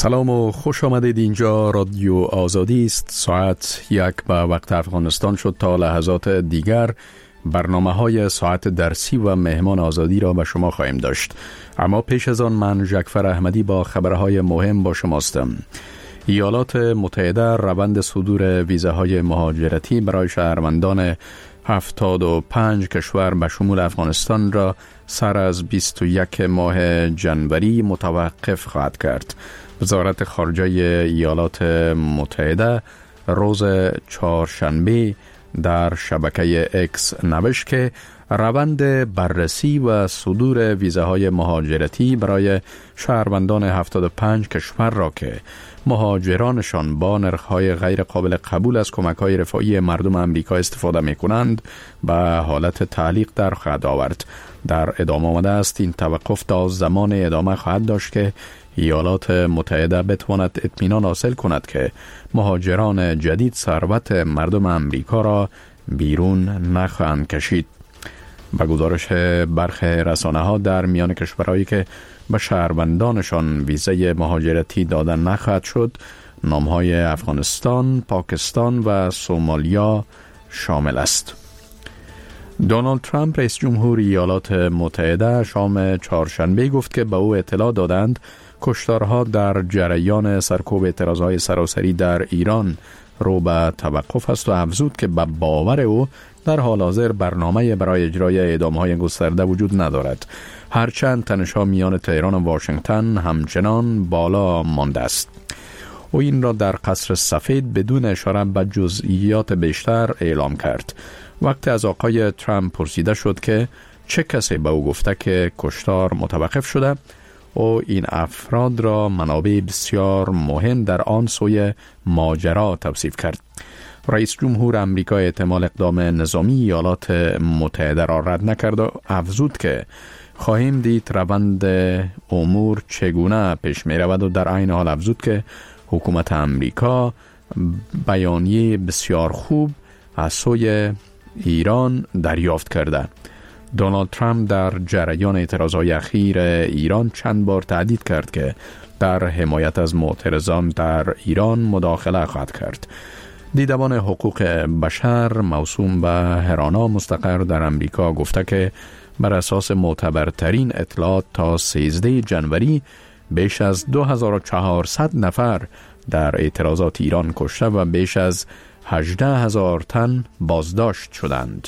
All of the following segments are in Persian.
سلام و خوش آمدید. اینجا رادیو آزادی است. ساعت 1 به وقت افغانستان شد. تا لحظات دیگر برنامه‌های ساعت درسی و مهمان آزادی را به شما خواهیم داشت. اما پیش از آن من جعفر احمدی با خبرهای مهم با شماستم. ایالات متحده روند صدور ویزاهای مهاجرتی برای شهروندان 75 کشور به شمول افغانستان را سر از 21 ماه جنوری متوقف خواهد کرد. وزارت خارجه ایالات متحده روز چهارشنبه در شبکه اکس نوشت که روند بررسی و صدور ویزاهای مهاجرتی برای شهروندان 75 کشور را که مهاجرانشان با نرخ‌های غیر قابل قبول از کمک‌های رفاهی مردم آمریکا استفاده می‌کنند به حالت تعلیق در خواهد آورد. در ادامه آمده است این توقف تا زمان ادامه خواهد داشت که ایالات متحده بتواند اطمینان حاصل کند که مهاجران جدید ثروت مردم آمریکا را بیرون نخواهند کشید. به گزارش برخی رسانه‌ها در میان کشورهایی که به شهروندانشان ویزای مهاجرتی دادن نخواهد شد، نام‌های افغانستان، پاکستان و سومالیا شامل است. دونالد ترامپ رئیس جمهور ایالات متحده شام چهارشنبه گفت که به او اطلاع دادند کشتارها در جریان سرکوب اعتراضهای سراسری در ایران رو به توقف است و افزود که به باور او در حال حاضر برنامه برای اجرای اعدام‌های گسترده وجود ندارد، هرچند تنش‌ها میان تهران و واشنگتن همچنان بالا مانده است. او این را در قصر سفید بدون اشاره به جزئیات بیشتر اعلام کرد. وقتی از آقای ترامپ پرسیده شد که چه کسی به او گفته که کشتار متوقف شده، او این افراد را منابع بسیار مهم در آن سوی ماجرا توصیف کرد. رئیس جمهور آمریکا احتمال اقدام نظامی ایالات متحده را رد نکرد و افزود که خواهیم دید روند امور چگونه پیش می رود و در عین حال افزود که حکومت آمریکا بیانیه بسیار خوب از سوی ایران دریافت کرده. دونالد ترامپ در جریان اعتراضهای اخیر ایران چند بار تهدید کرد که در حمایت از معترضان در ایران مداخله خواهد کرد. دیدبان حقوق بشر موسوم به هرانا مستقر در امریکا گفته که بر اساس معتبرترین اطلاعات تا 13 جنوری بیش از 2400 نفر در اعتراضات ایران کشته و بیش از 18,000 تن بازداشت شدند.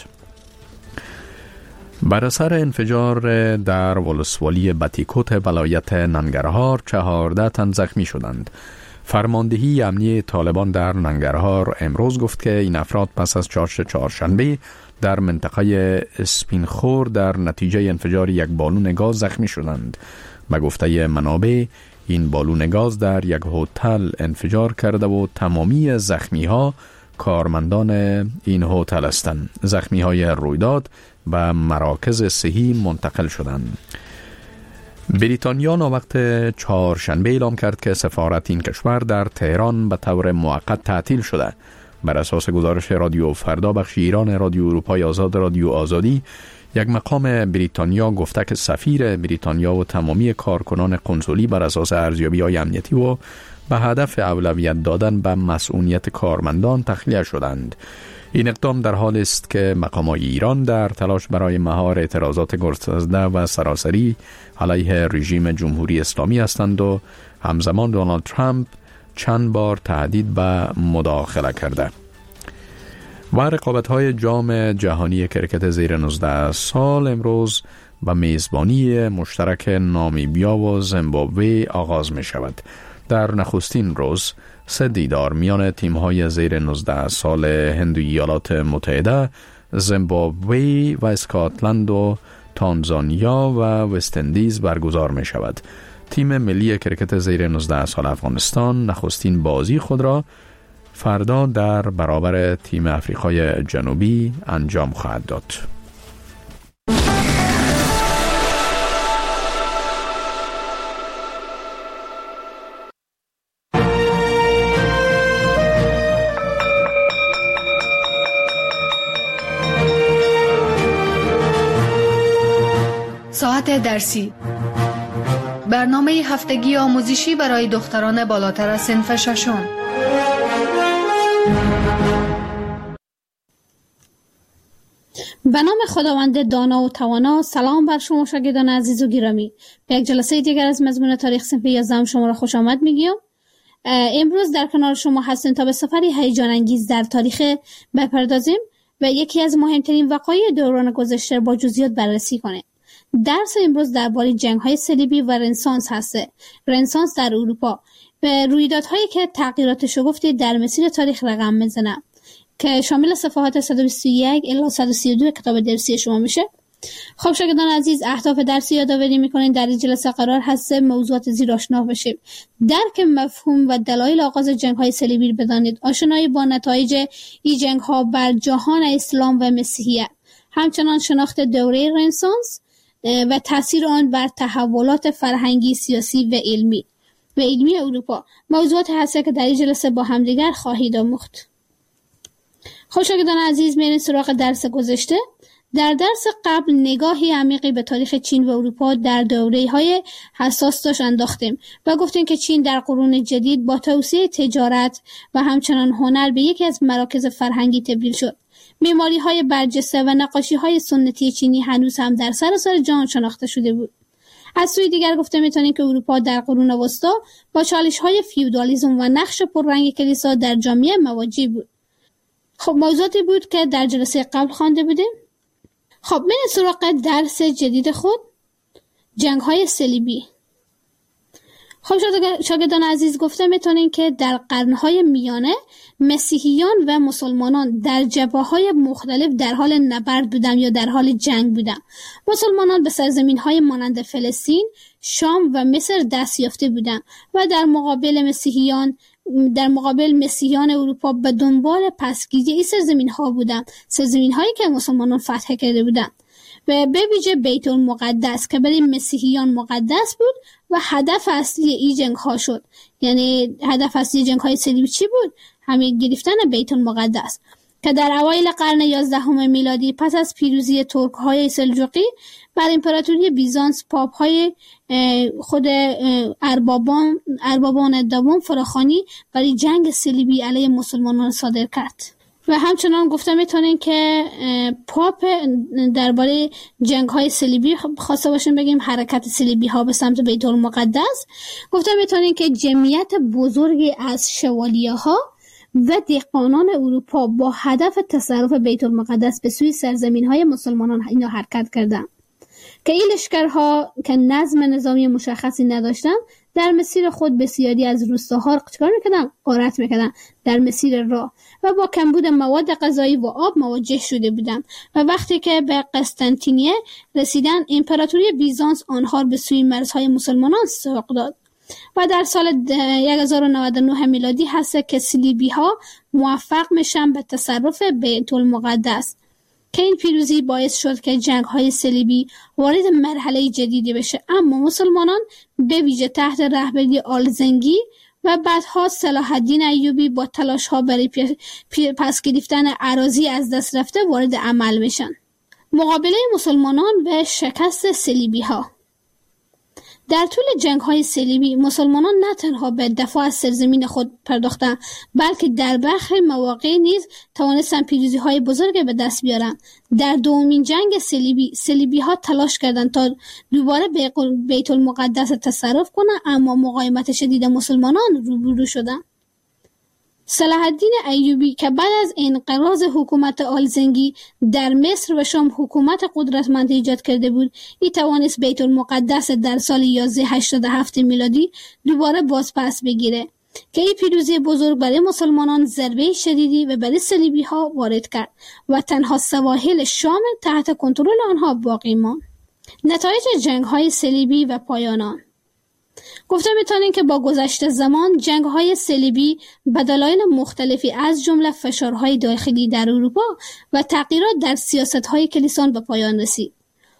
بر اثر انفجار در ولسوالی بتیکوت ولایت ننگرهار 14 تن زخمی شدند. فرماندهی امنیه طالبان در ننگرهار امروز گفت که این افراد پس از چهارشنبه در منطقه اسپینخور در نتیجه انفجار یک بالون گاز زخمی شدند. به گفته منابع این بالون گاز در یک هتل انفجار کرده و تمامی زخمی ها کارمندان این هتل هستند. زخمی های رویداد به مراکز صحی منتقل شدند. بریتانیا وقت چهارشنبه اعلام کرد که سفارت این کشور در تهران به طور موقت تعطیل شده. بر اساس گزارش رادیو فردا بخش ایران رادیو اروپای آزاد رادیو آزادی، یک مقام بریتانیا گفته که سفیر بریتانیا و تمامی کارکنان قنسولی بر اساس ارزیابی‌های امنیتی و به هدف اولویت دادن به مسئولیت کارمندان تخلیه شدند. این اقدام در حال است که مقامات ایران در تلاش برای مهار اعتراضات گسترده و سراسری علیه رژیم جمهوری اسلامی هستند و همزمان دونالد ترامپ چند بار تهدید به مداخله کرده. و رقابت‌های جام جهانی کرکت زیر 19 سال امروز به میزبانی مشترک نامیبیا و زیمبابوه آغاز می شود. در نخستین روز 3 دیدار میان تیم‌های زیر 19 سال هند و ایالات متحده، زیمبابوه و اسکاتلند و تانزانیا و وست اندیز برگزار می شود. تیم ملی کرکت زیر 19 سال افغانستان نخستین بازی خود را فردا در برابر تیم آفریقای جنوبی انجام خواهد داد. ساعت درسی برنامه هفتگی آموزشی برای دختران بالاتر از صنف ششم. به نام خداوند دانا و توانا. سلام بر شما شاگردان عزیز و گرامی. به یک جلسه دیگر از مضمون تاریخ صنف 11 شما را خوش آمد میگیم. امروز در کنار شما هستیم تا به سفری هیجان انگیز در تاریخ بپردازیم و یکی از مهمترین وقایع دوران گذشته با جزئیات بررسی کنیم. درس امروز درباره جنگ‌های صلیبی و رنسانس هست. رنسانس در اروپا و رویدادهایی که تغییرات شگفتی در مسیر تاریخ رقم میزنه که شامل صفحات 121 الی 132 کتاب درسی شما میشه. خب شاگردان عزیز، اهداف درسی یادآوری میکنین در این جلسه قرار هست موضوعات زیر آشنا بشیم. درک مفهوم و دلایل آغاز جنگ‌های صلیبی بدانید، آشنایی با نتایج این جنگ‌ها بر جهان اسلام و مسیحیت، همچنان شناخت دوره رنسانس و تاثیر آن بر تحولات فرهنگی، سیاسی و علمی اروپا موضوعات هست که در این جلسه با همدیگر خواهید آموخت. خب شاگردان عزیز، میریم سراغ درس گذشته. در درس قبل نگاهی عمیقی به تاریخ چین و اروپا در دوره‌های حساس داشت انداختیم و گفتیم که چین در قرون جدید با توسعه تجارت و همچنان هنر به یکی از مراکز فرهنگی تبدیل شد. معماری‌های برجسته و نقاشی‌های سنتی چینی هنوز هم در سراسر جهان شناخته شده بود. از سوی دیگر گفته میتونیم که اروپا در قرون وسطی با چالش‌های فیودالیسم و نقش پررنگ کلیسا در جامعه مواجه بود. خب موضوعاتی بود که در جلسه قبل خوانده بودیم. خب من سراغ درس جدید خود، جنگ‌های صلیبی. خب شاگردان عزیز، گفته میتونین که در قرن‌های میانه مسیحیان و مسلمانان در جبهه‌های مختلف در حال نبرد بودند یا در حال جنگ بودند. مسلمانان به سرزمین‌های مانند فلسطین، شام و مصر دست یافته بودند و در مقابل مسیحیان اروپا به دنبال پسگیری این سرزمین‌ها بودند، سرزمین‌هایی که مسلمانان فتح کرده بودند و به ویژه بیت المقدس که برای مسیحیان مقدس بود و هدف اصلی این جنگ‌ها شد. یعنی هدف اصلی جنگ‌های صلیبی چی بود؟ همین گرفتن بیت المقدس که در اوایل قرن 11 میلادی پس از پیروزی ترک‌های سلجوقی بر امپراتوری بیزانس، پاپ‌های خود اربابان دوم فراخوانی برای جنگ صلیبی علیه مسلمانان صادر کرد. و همچنان گفته میتونین که پاپ درباره جنگ‌های صلیبی خواسته باشیم بگیم حرکت صلیبی ها به سمت بیت المقدس، گفته میتونین که جمعیت بزرگی از شوالیه ها و دهقانان اروپا با هدف تصرف بیت المقدس به سوی سرزمین‌های مسلمانان اینا حرکت کردند که این لشکرها که نظم نظامی مشخصی نداشتند در مسیر خود بسیاری از روستاها چیکار میکردن؟ غارت میکردن در مسیر راه و با کمبود مواد غذایی و آب مواجه شده بودند و وقتی که به قسطنطینیه رسیدن امپراتوری بیزانس آنها به سوی مرزهای مسلمانان سوق داد و در سال 1099 میلادی هست که صلیبی ها موفق میشن به تصرف بیت المقدس که این پیروزی باعث شد که جنگ‌های صلیبی وارد مرحله جدیدی بشه. اما مسلمانان به ویژه تحت رهبری آلزنگی و بعدها صلاح الدین ایوبی با تلاش‌ها برای پس گرفتن اراضی از دست رفته وارد عمل میشن. مقابله مسلمانان و شکست صلیبی‌ها. در طول جنگ‌های صلیبی مسلمانان نه تنها به دفاع از سرزمین خود پرداختند بلکه در برخی مواقع نیز توانستند پیروزی‌های بزرگ به دست بیارند. در دومین جنگ صلیبی‌ها تلاش کردند تا دوباره بیت المقدس تصرف کنند، اما مقاومت شدید مسلمانان روبرو شدند. صلاح الدین ایوبی که بعد از انقراض حکومت آلزنگی در مصر و شام حکومت قدرتمند ایجاد کرده بود، این توانست بیت المقدس در سال 1187 میلادی دوباره پس بگیره که این پیروزی بزرگ برای مسلمانان ضربه شدیدی و برای صلیبی ها وارد کرد و تنها سواحل شام تحت کنترل آنها باقی ماند. نتایج جنگ های صلیبی و پایان. گفته میتونیم که با گذشت زمان جنگ‌های صلیبی به دلایل مختلفی از جمله فشارهای داخلی در اروپا و تغییرات در سیاست‌های کلیسا به پایان رسید.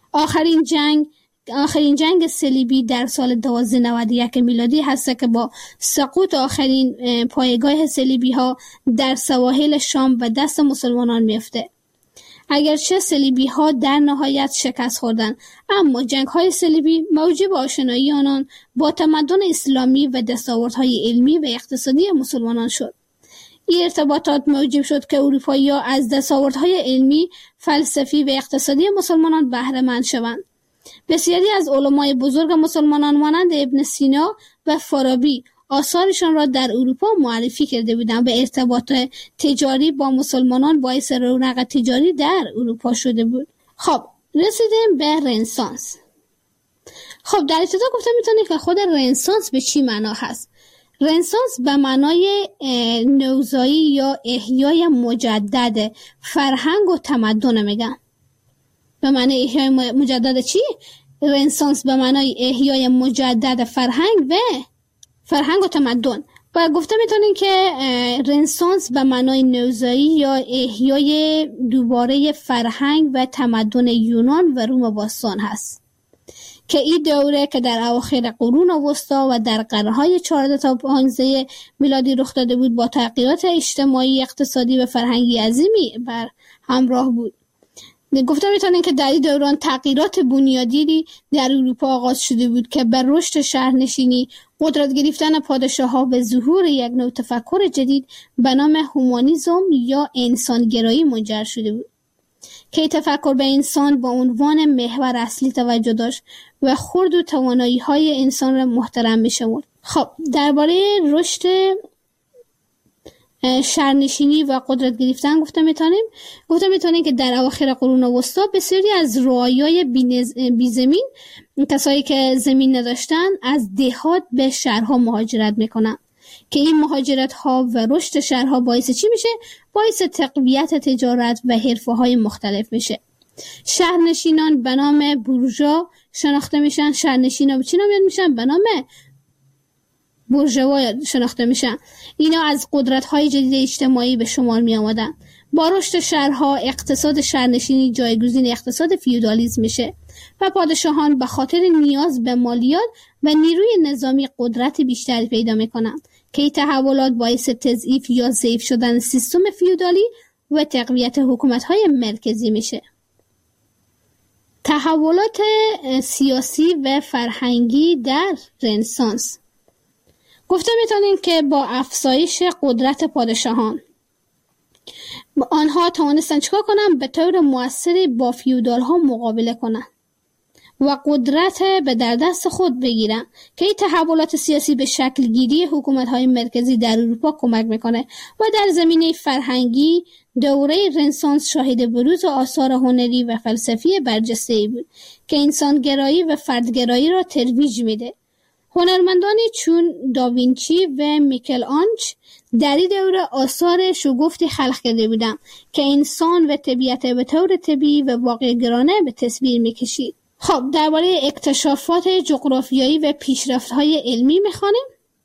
آخرین جنگ صلیبی در سال 1291 میلادی هست که با سقوط آخرین پایگاه صلیبی‌ها در سواحل شام و دست مسلمانان میفته. اگرچه صلیبی‌ها در نهایت شکست خوردند، اما جنگ‌های صلیبی موجب آشنایی آنان با تمدن اسلامی و دستاوردهای علمی و اقتصادی مسلمانان شد. این ارتباطات موجب شد که اروپایی‌ها از دستاوردهای علمی، فلسفی و اقتصادی مسلمانان بهره مند شوند. بسیاری از علمای بزرگ مسلمانان مانند ابن سینا و فارابی آثارشان را در اروپا معرفی کرده بودند و ارتباط تجاری با مسلمانان باعث رونق تجاری در اروپا شده بود. خب رسیدیم به رنسانس. خب در ابتدا گفتم میتونید که خود رنسانس به چی معنا هست. رنسانس به معنای نوزایی یا احیای مجدد فرهنگ و تمدن میگن. به معنای احیای مجدد چی؟ رنسانس به معنای احیای مجدد فرهنگ و تمدن. و گفته میتونین که رنسانس به معنای نوزایی یا احیای دوباره فرهنگ و تمدن یونان و روم باستان هست که این دوره که در اواخر قرون وسطا و در قرن‌های 14 تا 15 میلادی رخ داده بود، با تغییرات اجتماعی، اقتصادی و فرهنگی عظیمی بر همراه بود. گفته میتونین که در این دوران تغییرات بنیادی در اروپا آغاز شده بود که بر رشد شهرنشینی، قدرت گرفتن پادشاه‌ها و ظهور یک نوع تفکر جدید به نام هومانیسم یا انسانگرایی منجر شده بود که تفکر به انسان با عنوان محور اصلی توجه داشت و خرد و توانایی‌های انسان را محترم می‌شمرد. خب درباره رشد شهرنشینی و قدرت گرفتن گفته میتونیم که در اواخر قرون وسطا بسیاری از رعایای بیزمین، کسایی که زمین نداشتن، از دهات به شهرها مهاجرت میکنن که این مهاجرت ها و رشد شهرها باعث چی میشه؟ باعث تقویت تجارت و حرفه‌های مختلف میشه. شهرنشینان به نام بورژوا شناخته میشن. شهرنشینا به چی نامیده میشن؟ به نام بورژوا شناخته میشن. اینا از قدرت‌های جدید اجتماعی به شمار می آمدن. با رشد شهرها، اقتصاد شهرنشینی جایگزین اقتصاد فیودالیسم میشه و پادشاهان به خاطر نیاز به مالیات و نیروی نظامی قدرت بیشتری پیدا میکنن که این تحولات باعث تضعیف یا ضعیف شدن سیستم فیودالی و تقویت حکومت‌های مرکزی میشه. تحولات سیاسی و فرهنگی در رنسانس. گفته میتونیم که با افزایش قدرت پادشاهان آنها توانستن چیکار کنن؟ به طور مؤثری با فیودال ها مقابله کنن و قدرت به در دست خود بگیرن که این تحولات سیاسی به شکل گیری حکومت های مرکزی در اروپا کمک میکنه و در زمینه فرهنگی دوره رنسانس شاهد بروز آثار هنری و فلسفی برجسته‌ای بود که انسانگرایی و فردگرایی را ترویج میده. هنرمندانی چون داوینچی و میکل آنج در این دوره آثار شگفتی خلق کرده بودند که انسان و طبیعت به طور طبیعی و واقع‌گرایانه به تصویر میکشید. خب درباره اکتشافات جغرافیایی و پیشرفت‌های علمی میخوانیم.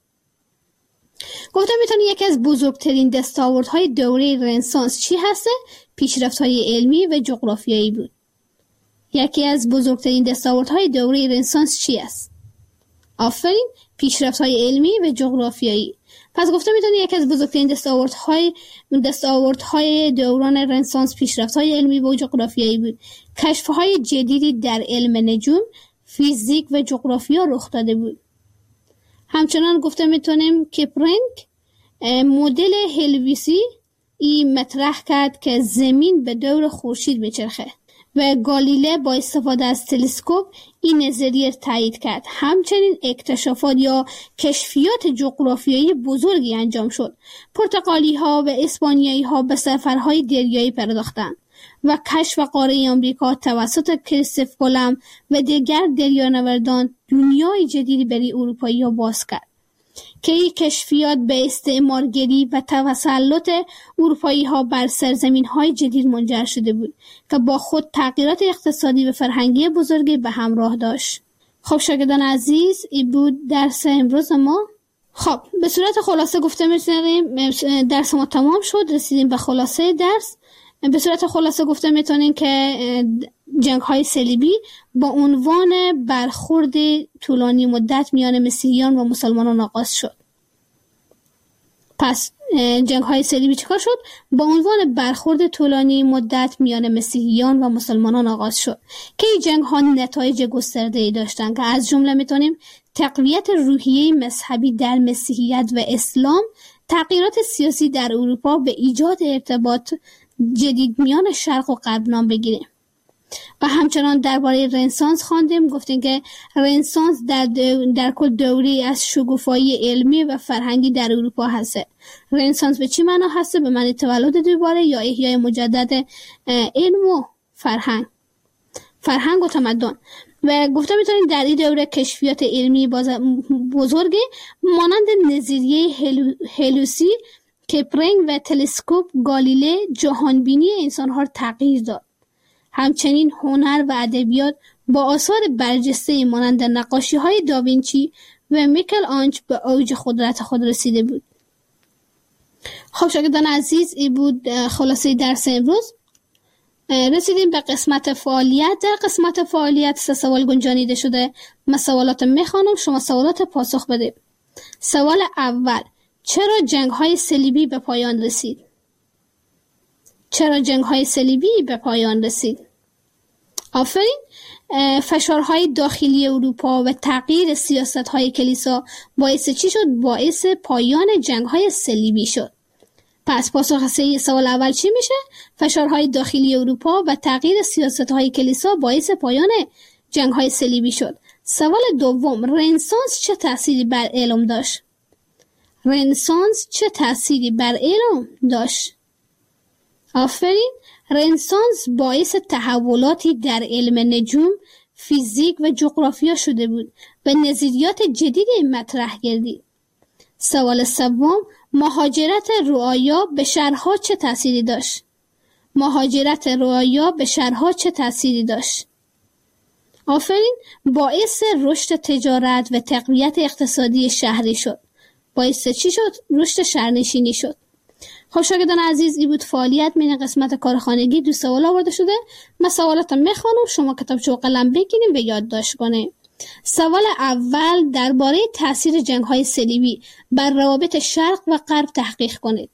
گفتم میتونی یکی از بزرگترین دستاوردهای دوره رنسانس چی هسته؟ پیشرفت‌های علمی و جغرافیایی بود. یکی از بزرگترین دستاوردهای دوره رنسانس چی است؟ آفرین، پیشرفت‌های علمی و جغرافیایی. پس گفته میتونی یکی از بزرگترین دستاوردهای دوران رنسانس پیشرفت‌های علمی و جغرافیایی بود. کشف‌های جدیدی در علم نجوم، فیزیک و جغرافیا رخ داده بود. همچنان گفته میتونیم که پرنک مدل هلویسی مطرح کرد که زمین به دور خورشید میچرخه و گالیله با استفاده از تلسکوپ این نظریه تایید کرد. همچنین اکتشافات یا کشفیات جغرافیایی بزرگی انجام شد. پرتغالی ها و اسپانیایی ها به سفرهای دریایی پرداختند و کشف قاره آمریکا توسط کریستوف کلمب و دیگر دریانوردان دنیای جدیدی برای اروپایی ها باز کرد که این کشفیات به استعمارگری و تسلط اروپایی ها بر سرزمین های جدید منجر شده بود که با خود تغییرات اقتصادی و فرهنگی بزرگی به همراه داشت. خب شاگردان عزیز، این بود درس امروز ما. خب به صورت خلاصه گفته میتونیم درس ما تمام شد، رسیدیم به خلاصه درس. به صورت خلاصه گفته میتونیم که جنگ های صلیبی با عنوان برخورد طولانی مدت میان مسیحیان و مسلمانان آغاز شد. پس جنگ های صلیبی چیکار شد؟ با عنوان برخورد طولانی مدت میان مسیحیان و مسلمانان آغاز شد که این جنگ ها نتایج گسترده‌ای داشتند که از جمله میتونیم تقویت روحیه مذهبی در مسیحیت و اسلام، تغییرات سیاسی در اروپا به ایجاد ارتباط جدید میان شرق و غرب نام بگیریم. و همچنان درباره رنسانس خواندیم، گفتیم که رنسانس در کل دوری از شکوفایی علمی و فرهنگی در اروپا هست. رنسانس به چی معنا هست؟ به معنی تولد دوباره یا احیای مجدد علم و فرهنگ و تمدن. و گفته میتونیم در این دوره کشفیات علمی بزرگی مانند نظریه هلوسی، کپلینگ و تلسکوپ گالیله جهانبینی انسانها را تغییر داد. همچنین هنر و ادبیات با آثار برجسته مانند نقاشی‌های داوینچی و میکل آنج به اوج قدرت خود رسیده بود. خب شاگردان عزیز، این بود خلاصه درس امروز. رسیدیم به قسمت فعالیت. در قسمت فعالیت 3 سوال گنجانیده شده. من سوالات میخوانم، شما سوالات پاسخ بده. سوال اول: چرا جنگ‌های صلیبی به پایان رسید؟ چرا جنگ‌های صلیبی به پایان رسید؟ آفرین. فشارهای داخلی اروپا و تغییر سیاست‌های کلیسا باعث چی شد؟ باعث پایان جنگ‌های صلیبی شد. پس پاسخ سوال اول چی میشه؟ فشارهای داخلی اروپا و تغییر سیاست‌های کلیسا باعث پایان جنگ‌های صلیبی شد. سوال دوم: رنسانس چه تأثیری بر علم داشت؟ رنسانس چه تأثیری بر علم داشت؟ آفرین. رنسانس باعث تحولاتی در علم نجوم، فیزیک و جغرافیا شده بود و نظریات جدیدی مطرح گردید. سوال سوم: مهاجرت رعایا به شهرها چه تأثیری داشت؟ مهاجرت رعایا به شهرها چه تأثیری داشت؟ آفرین. باعث رشد تجارت و تقویت اقتصادی شهری شد. باعث چی شد؟ رشد شهرنشینی شد. خب شاگردان عزیز، این بود فعالیت من قسمت کارخانگی. 2 سوال آورده شده. من سوالات میخوانم، شما کتابچه و قلم بگیریم و یادداشت کنیم. سوال اول: درباره تاثیر جنگ‌های صلیبی بر روابط شرق و غرب تحقیق کنید.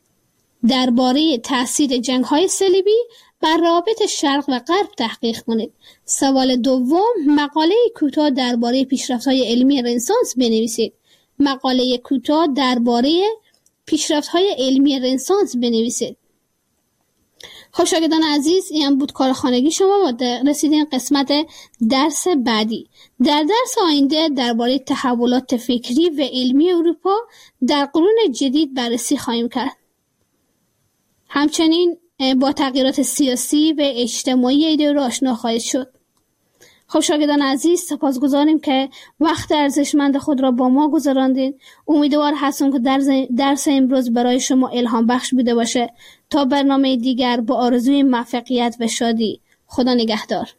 درباره تاثیر جنگ‌های صلیبی بر روابط شرق و غرب تحقیق کنید. سوال دوم: مقاله کوتاه درباره پیشرفت‌های علمی رنسانس بنویسید. مقاله کوتاه درباره پیشرفت‌های علمی رنسانس بنویسید. خب شاگردان عزیز، این بود کارخانگی شما و رسیدین قسمت درس بعدی. در درس آینده درباره تحولات فکری و علمی اروپا در قرون جدید بررسی خواهیم کرد. همچنین با تغییرات سیاسی و اجتماعی این دوره آشنا خواهید شد. خب شاگردان عزیز، سپاسگزاریم که وقت ارزشمند خود را با ما گذراندین. امیدوار هستم که درس امروز برای شما الهام بخش بوده باشه. تا برنامه دیگر با آرزوی موفقیت و شادی. خدا نگهدار.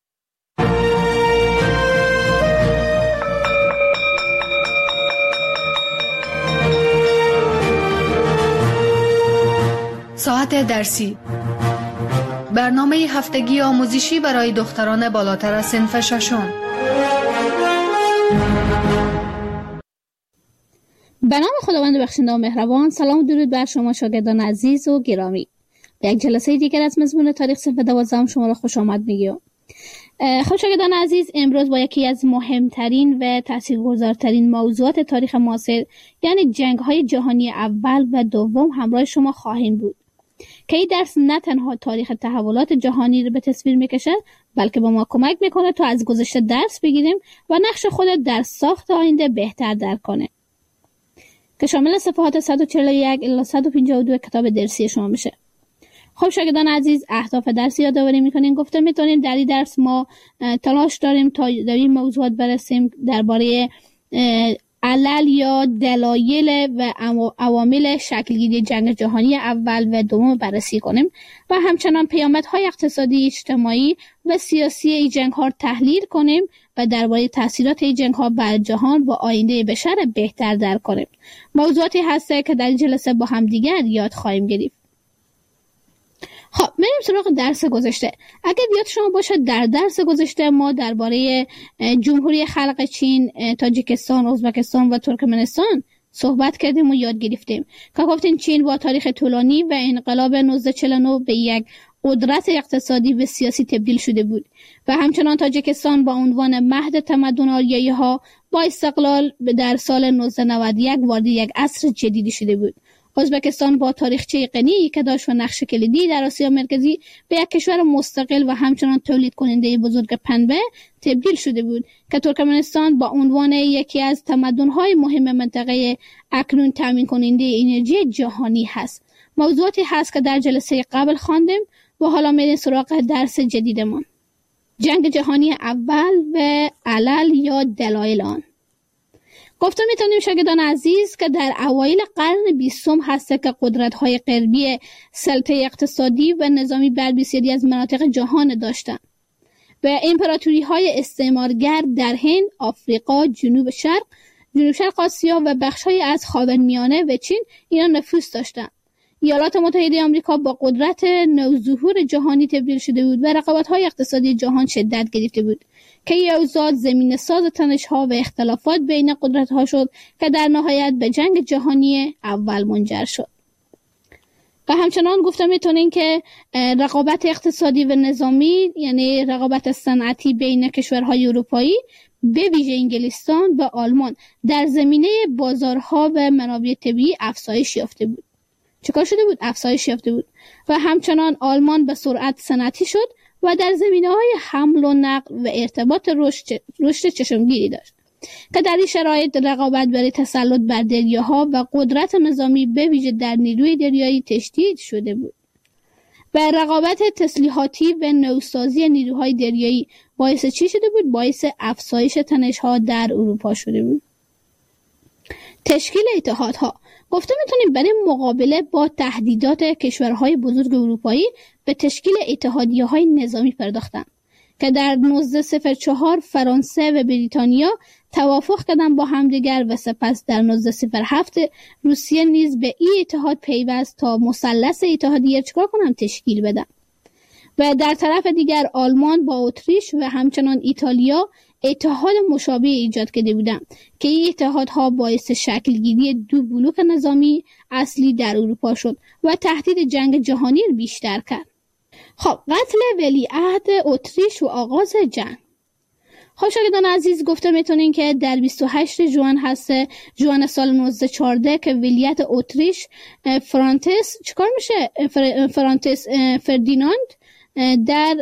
ساعت درسی، برنامه هفتگی آموزشی برای دختران بالاتر از صنف ششم. به نام خداوند بخشنده و مهربان. سلام و درود بر شما شاگردان عزیز و گرامی. به یک جلسه دیگر از مضمون تاریخ صنف 12 شما را خوش آمد میگم. خب شاگردان عزیز، امروز با یکی از مهمترین و تاثیرگذارترین موضوعات تاریخ معاصر، یعنی جنگ‌های جهانی اول و دوم همراه شما خواهیم بود که این درس نه تنها تاریخ تحولات جهانی رو به تصویر میکشد، بلکه به ما کمک میکنه تا از گذشته درس بگیریم و نقش خود در ساخت آینده بهتر درک کنه، که شامل صفحات 141 الی 152 کتاب درسی شما میشه. خب شاگردان عزیز، اهداف درس یادآوری میکنیم. گفته میتونیم در این درس ما تلاش داریم تا در این موضوعات برسیم، درباره علل یا دلایل و عوامل شکلگیری جنگ جهانی اول و دوم بررسی کنیم و همچنان پیامدهای اقتصادی، اجتماعی و سیاسی این جنگ‌ها را تحلیل کنیم و درباره تاثیرات این جنگ‌ها بر جهان و آینده بشر بهتر درک کنیم. موضوعاتی هسته که در این جلسه با هم دیگر یاد خواهیم گرفت. خب بریم سراغ درس گذشته. اگر یاد شما باشه در درس گذشته ما درباره جمهوری خلق چین، تاجیکستان، ازبکستان و ترکمنستان صحبت کردیم و یاد گرفتیم که گفتیم چین با تاریخ طولانی و انقلاب 1949 به یک قدرت اقتصادی و سیاسی تبدیل شده بود و همچنان تاجیکستان با عنوان مهد تمدن آریایی‌ها با استقلال در سال 1991 وارد یک عصر جدیدی شده بود. ازبکستان با تاریخچه غنی که داشت و نقش کلیدی در آسیا مرکزی به یک کشور مستقل و همچنان تولید کننده بزرگ پنبه تبدیل شده بود که ترکمنستان با عنوان یکی از تمدن‌های مهم منطقه اکنون تامین کننده انرژی جهانی هست. موضوعاتی هست که در جلسه قبل خواندیم و حالا میریم سراغ درس جدیدمان. جنگ جهانی اول و علل یا دلایل آن. گفته میتونیم شاگردان عزیز که در اوایل قرن 20 هست که قدرت‌های غربی سلطه اقتصادی و نظامی بر بسیاری از مناطق جهان داشتند و امپراتوری‌های استعمارگر در هند، آفریقا، جنوب شرق آسیا و بخش‌های از خاورمیانه و چین اینا نفوذ داشتند. ایالات متحده آمریکا با قدرت نوظهور جهانی تبدیل شده بود و رقابت‌های اقتصادی جهان شدت گرفته بود که این اوضاع زمینه ساز تنش‌ها و اختلافات بین قدرت‌ها شد که در نهایت به جنگ جهانی اول منجر شد. و همچنان گفته میتونین که رقابت اقتصادی و نظامی یعنی رقابت صنعتی بین کشورهای اروپایی به ویژه انگلستان و آلمان در زمینه بازارها و منابع طبیعی افزایش یافته بود. چیکار شده بود؟ افزایش یافته بود و همچنان آلمان به سرعت صنعتی شد و در زمینه‌های حمل و نقل و ارتباط رشد چشمگیری داشت که در این شرایط رقابت برای تسلط بر دریاها و قدرت نظامی به ویژه در نیروی دریایی تشدید شده بود و رقابت تسلیحاتی و نوسازی نیروهای دریایی باعث چی شده بود؟ باعث افزایش تنش‌ها در اروپا شده بود. تشکیل اتحادها. گفته میتونیم برای مقابله با تهدیدات کشورهای بزرگ اروپایی به تشکیل اتحادیه‌های نظامی پرداختند که در 1904 فرانسه و بریتانیا توافق کردند با همدیگر و سپس در 1907 روسیه نیز به این اتحاد پیوست تا مثلث اتحادیه چیکار کنند؟ تشکیل بدن. و در طرف دیگر آلمان با اتریش و همچنان ایتالیا اتحاد مشابه ایجاد کرده بودند که این اتحادها باعث شکلگیری دو بلوک نظامی اصلی در اروپا شد و تهدید جنگ جهانی را بیشتر کرد. خب قتل ولیعهد اتریش و آغاز جنگ. خب شاگردان عزیز گفته میتونین که در 28 ژوئن هست ژوئن سال 1914 که ولیت اتریش فرانتس چیکار میشه؟ فرانتس فردیناند در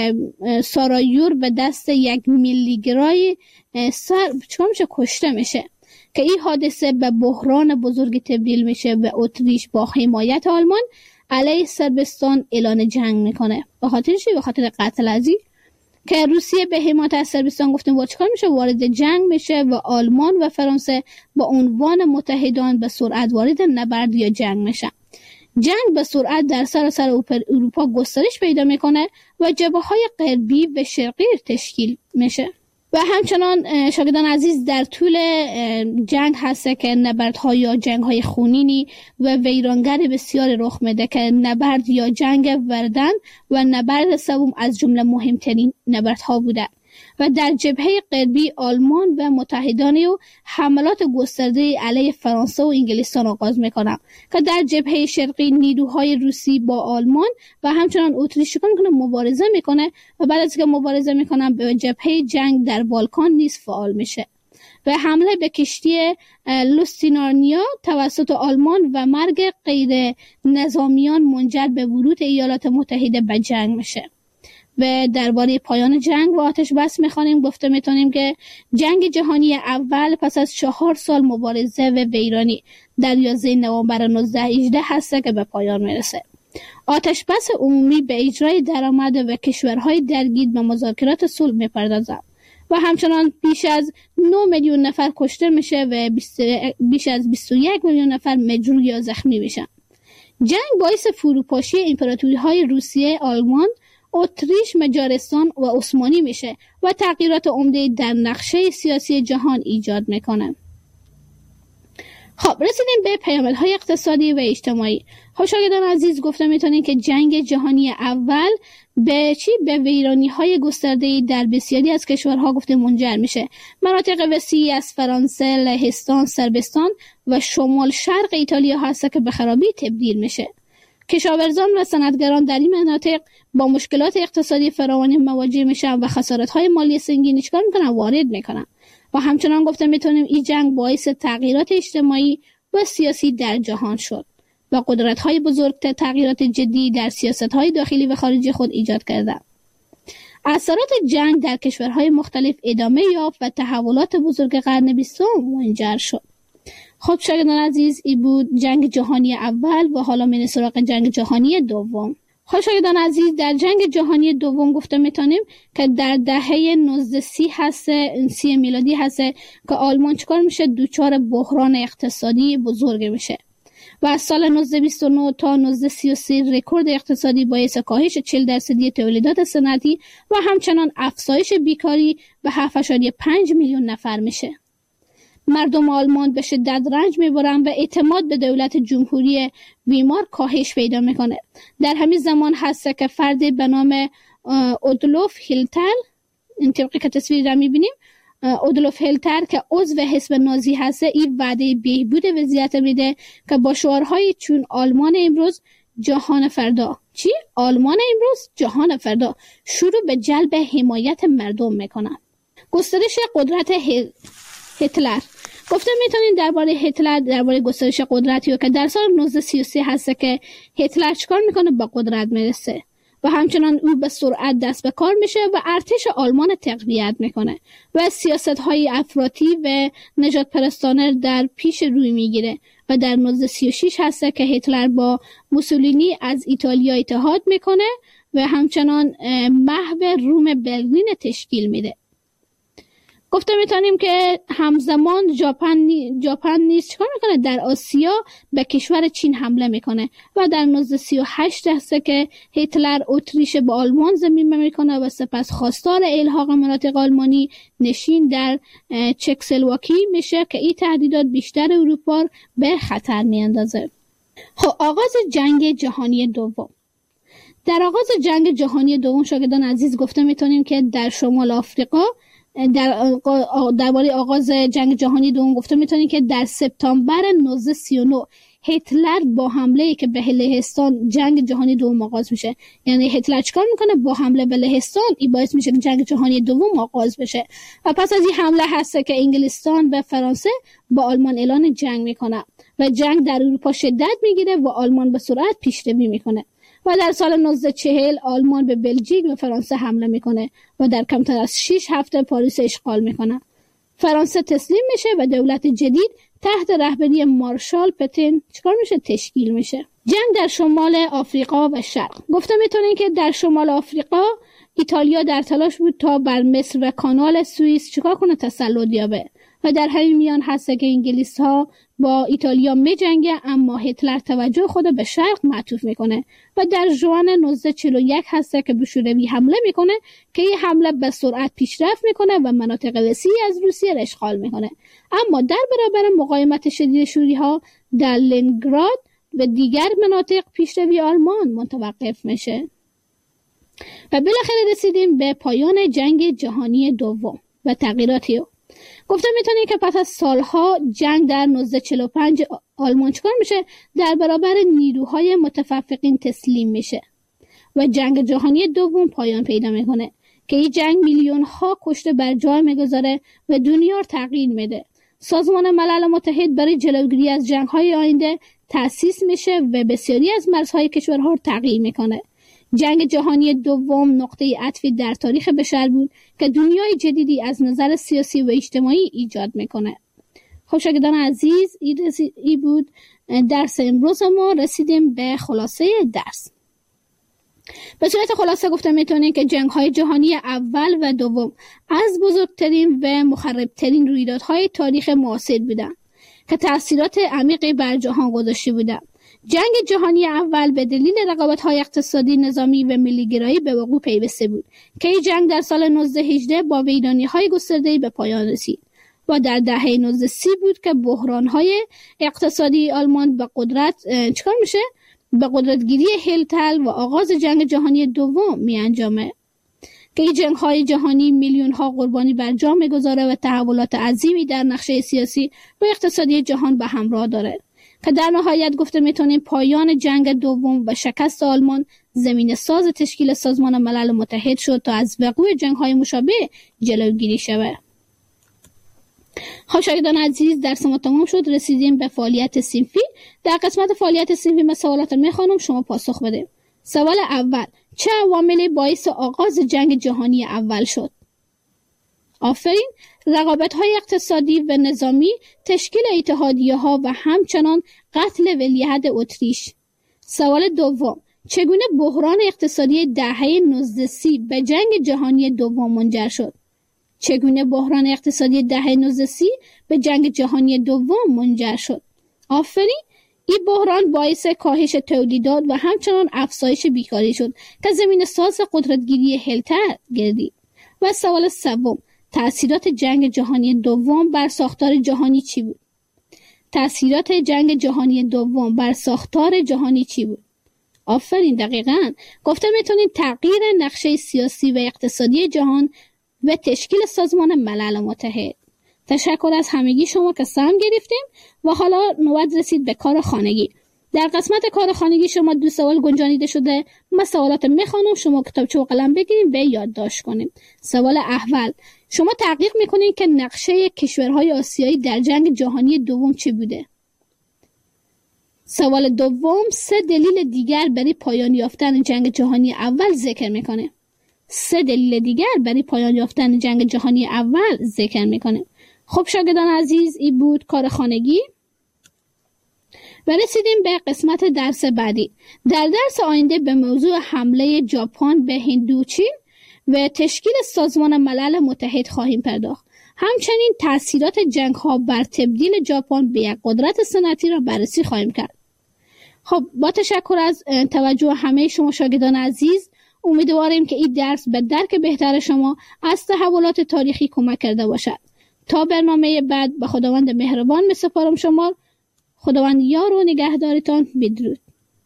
سارایور به دست یک میلیگرای چیکار میشه؟ کشته میشه که این حادثه به بحران بزرگی تبدیل میشه و اتریش با حمایت آلمان علیه صربستان اعلان جنگ میکنه. به خاطر چی؟ به خاطر قتل ازی که روسیه به حمایت از صربستان گفتیم با چیکار میشه؟ وارد جنگ میشه و آلمان و فرانسه با عنوان متحدان به سرعت وارد نبرد یا جنگ میشن. جنگ به سرعت در سراسر اروپا گسترش پیدا میکنه و جبهه‌های غربی و شرقی تشکیل میشه. و همچنان شاگردان عزیز در طول جنگ هسته که نبردها یا جنگ‌های خونینی و ویرانگر بسیار رخ میده که نبرد یا جنگ وردن و نبرد سوم از جمله مهمترین نبردها بوده و در جبهه غربی آلمان و متحدان او حملات گسترده علیه فرانسه و انگلستان آغاز میکنند که در جبهه شرقی نیروهای روسی با آلمان و همچنان اتریش مبارزه میکنه و بعد از که مبارزه میکنن به جبهه جنگ در بالکان نیز فعال میشه و حمله به کشتی لوستینارنیا توسط آلمان و مرگ غیر نظامیان منجر به ورود ایالات متحده به جنگ میشه. و درباره پایان جنگ و آتش بس میخوانیم. گفته میتونیم که جنگ جهانی اول پس از 4 سال مبارزه و ویرانی در 11 نوامبر 1918 هست که به پایان میرسه. آتش بس عمومی به اجرای درآمد و کشورهای درگیر به مذاکرات صلح میپردازند و همچنان بیش از 9 میلیون نفر کشته میشه و بیش از 21 میلیون نفر مجروح یا زخمی میشن. جنگ باعث فروپاشی امپراتوری‌های روسیه، آلمان، اتریش، مجارستان و عثمانی میشه و تغییرات عمده در نقشه سیاسی جهان ایجاد میکنه. خب رسیدیم به پیامدهای اقتصادی و اجتماعی. خب شاگردان عزیز، گفتم میتونین که جنگ جهانی اول به ویرانی‌های گسترده‌ای در بسیاری از کشورها گفته منجر میشه. مناطق وسیعی از فرانسه، لهستان، صربستان و شمال شرق ایتالیا هست که به خرابی تبدیل میشه. کشاورزان و صنعتگران در این مناطق با مشکلات اقتصادی فراوانی مواجه میشن و خسارت‌های مالی سنگینی چیکار میکنن؟ وارد میکنن. و همچنان گفتم میتونیم این جنگ باعث تغییرات اجتماعی و سیاسی در جهان شد و قدرت‌های بزرگ تغییرات جدی در سیاست‌های داخلی و خارجی خود ایجاد کردند. اثرات جنگ در کشورهای مختلف ادامه یافت و تحولات بزرگ قرن 20 منجر شد. خب شاگردان عزیز، این بود جنگ جهانی اول و حالا میریم سراغ جنگ جهانی دوم. خب شاگردان عزیز، در جنگ جهانی دوم گفته میتونیم که در دهه 1930 میلادی هست که آلمان چیکار میشه؟ دوچار بحران اقتصادی بزرگ میشه و از سال 1929 تا 1933 رکورد اقتصادی باعث کاهش 40% تولیدات صنعتی و همچنان افزایش بیکاری به 7.5 میلیون نفر میشه. مردم آلمان به شدت رنج میبرن و اعتماد به دولت جمهوری ویمار کاهش پیدا میکنه. در همین زمان هست که فردی به نام اودولف هیتلر، این طبقی که تصویر را میبینیم، اودولف هیتلر که عضو حزب نازی هست، این وعده بهبود وضعیت میده که با شعارهای چون آلمان امروز جهان فردا، چی؟ آلمان امروز جهان فردا، شروع به جلب حمایت مردم میکنن. گسترش قدرت هیتلر. گفته میتونین درباره هیتلر، درباره گسترش قدرتی که در سال 1933 هست که هیتلر چیکار میکنه؟ با قدرت میرسه و همچنان او به سرعت دست به کار میشه و ارتش آلمان تقویت میکنه و سیاست‌های افراطی و نجات پرستانه در پیش روی میگیره و در 1936 هست که هیتلر با موسولینی از ایتالیا اتحاد میکنه و همچنان محو روم برلین تشکیل میده. گفته میتونیم که همزمان ژاپن نیز چیکار میکنه؟ در آسیا به کشور چین حمله میکنه و در 1938 هست که هیتلر اتریش به آلمان زمین میکنه و سپس خواستار الحاق مناطق آلمانی نشین در چکسلواکی میشه که این تهدیدات بیشتر اروپا به خطر میاندازه. خب آغاز جنگ جهانی دوم. در آغاز جنگ جهانی دوم شاگردان عزیز گفته میتونیم که در شمال آفریقا درباره آغاز جنگ جهانی دوم گفته میتونیم که در سپتامبر 1939 هیتلر با حمله که به لهستان جنگ جهانی دوم آغاز میشه. یعنی هیتلر چیکار میکنه؟ با حمله به لهستان این باعث میشه که جنگ جهانی دوم آغاز بشه و پس از این حمله هست که انگلستان و فرانسه با آلمان اعلان جنگ میکنه و جنگ در اروپا شدت میگیره و آلمان به سرعت پیشروی میکنه و در سال 1940 آلمان به بلژیک و فرانسه حمله میکنه و در کمتر از 6 هفته پاریس اشغال میکنه. فرانسه تسلیم میشه و دولت جدید تحت رهبری مارشال پتن چیکار میشه؟ تشکیل میشه. جنگ در شمال آفریقا و شرق. گفته میتونین که در شمال آفریقا ایتالیا در تلاش بود تا بر مصر و کانال سوئیس چیکار کنه؟ تسلط یابه و در همین میان هست که انگلیس ها با ایتالیا می جنگه، اما هیتلر توجه خود به شرق معطوف میکنه و در ژوئن 1941 هست که به شوروی حمله میکنه که این حمله به سرعت پیشرفت میکنه و مناطق وسیعی از روسیه را اشغال میکنه، اما در برابر مقاومت شدید شوری ها در لنینگراد و دیگر مناطق پیشروی آلمان متوقف میشه و بالاخره رسیدیم به پایان جنگ جهانی دوم و تغییراتی. گفته میتونی که پس از سالها جنگ در 1945 آلمان چیکار میشه؟ در برابر نیروهای متفرقین تسلیم میشه و جنگ جهانی دوم پایان پیدا میکنه که این جنگ میلیون ها کشته بر جای میگذاره و دنیا رو تغییر میده. سازمان ملل متحد برای جلوگیری از جنگ های آینده تأسیس میشه و بسیاری از مرزهای کشورها رو تغییر میکنه. جنگ جهانی دوم نقطه عطفی در تاریخ بشر بود که دنیای جدیدی از نظر سیاسی و اجتماعی ایجاد میکنه. خب شاگردان عزیز، این بود درس امروز ما. رسیدیم به خلاصه درس. به صورت خلاصه گفته میتونیم که جنگ های جهانی اول و دوم از بزرگترین و مخربترین رویدادهای تاریخ معاصر بودند که تأثیرات عمیقی بر جهان گذاشته بودند. جنگ جهانی اول به دلیل رقابت‌های اقتصادی، نظامی و ملی‌گرایی به وقوع پیوسته بود که این جنگ در سال 1918 با ویرانی‌های گسترده‌ای به پایان رسید و در دهه 1930 بود که بحران‌های اقتصادی آلمان به قدرت چیکار میشه؟ به قدرتگیری هیتلر و آغاز جنگ جهانی دوم می انجامه که این جنگ‌های جهانی میلیون‌ها قربانی بر جا می‌گذاره و تحولات عظیمی در نقشه سیاسی و اقتصادی جهان به همراه داره که در نهایت گفته میتونیم پایان جنگ دوم و شکست آلمان زمین ساز تشکیل سازمان ملل متحد شد تا از وقوع جنگ‌های مشابه جلوگیری شود. خب شاگردان عزیز، درس ما تمام شد. رسیدیم به فعالیت صنفی. در قسمت فعالیت صنفی من سوالات میخوانم، شما پاسخ بده. سوال اول: چه عواملی باعث آغاز جنگ جهانی اول شد؟ آفرین. رقابت‌های اقتصادی و نظامی، تشکیل اتحادیه‌ها و همچنان قتل ولیعهد اتریش. سوال دوم: چگونه بحران اقتصادی دهه 1930 به جنگ جهانی دوم منجر شد؟ چگونه بحران اقتصادی دهه 1930 به جنگ جهانی دوم منجر شد؟ آفرین. این بحران باعث کاهش تولیدات و همچنان افزایش بیکاری شد که زمین ساز قدرتگیری هیتلر گردید. و سوال سوم: تأثیرات جنگ جهانی دوم بر ساختار جهانی چی بود؟ تأثیرات جنگ جهانی دوم بر ساختار جهانی چی بود؟ آفرین، دقیقاً. گفته میتونید تغییر نقشه سیاسی و اقتصادی جهان و تشکیل سازمان ملل متحد. تشکر از همگی شما که سهم گرفتیم و حالا نوبت رسید به کار خانگی. در قسمت کار خانگی شما 2 سوال گنجانیده شده. من سوالات میخوانم، شما کتابچه و قلم بگیرید و یادداشت کنید. سوال اول: شما تحقیق میکنید که نقشه کشورهای آسیایی در جنگ جهانی دوم چه بوده؟ سوال دوم: 3 دلیل دیگر برای پایان یافتن جنگ جهانی اول ذکر میکنه. 3 دلیل دیگر برای پایان یافتن جنگ جهانی اول ذکر میکنه. خب شاگردان عزیز، این بود کار خانگی و رسیدیم به قسمت درس بعدی. در درس آینده به موضوع حمله ژاپن به هندوچین و تشکیل سازمان ملل متحد خواهیم پرداخت. همچنین تأثیرات جنگ ها بر تبدیل ژاپن به یک قدرت صنعتی را بررسی خواهیم کرد. خب با تشکر از توجه همه شما شاگردان عزیز، امیدواریم که این درس به درک بهتر شما از تحولات تاریخی کمک کرده باشد. تا برنامه بعد به خداوند مهربان می‌سپارم شما. خداوند یار و نگهدارتان. بدرود.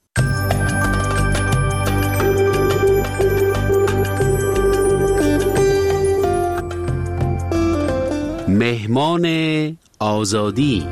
مهمان آزادی.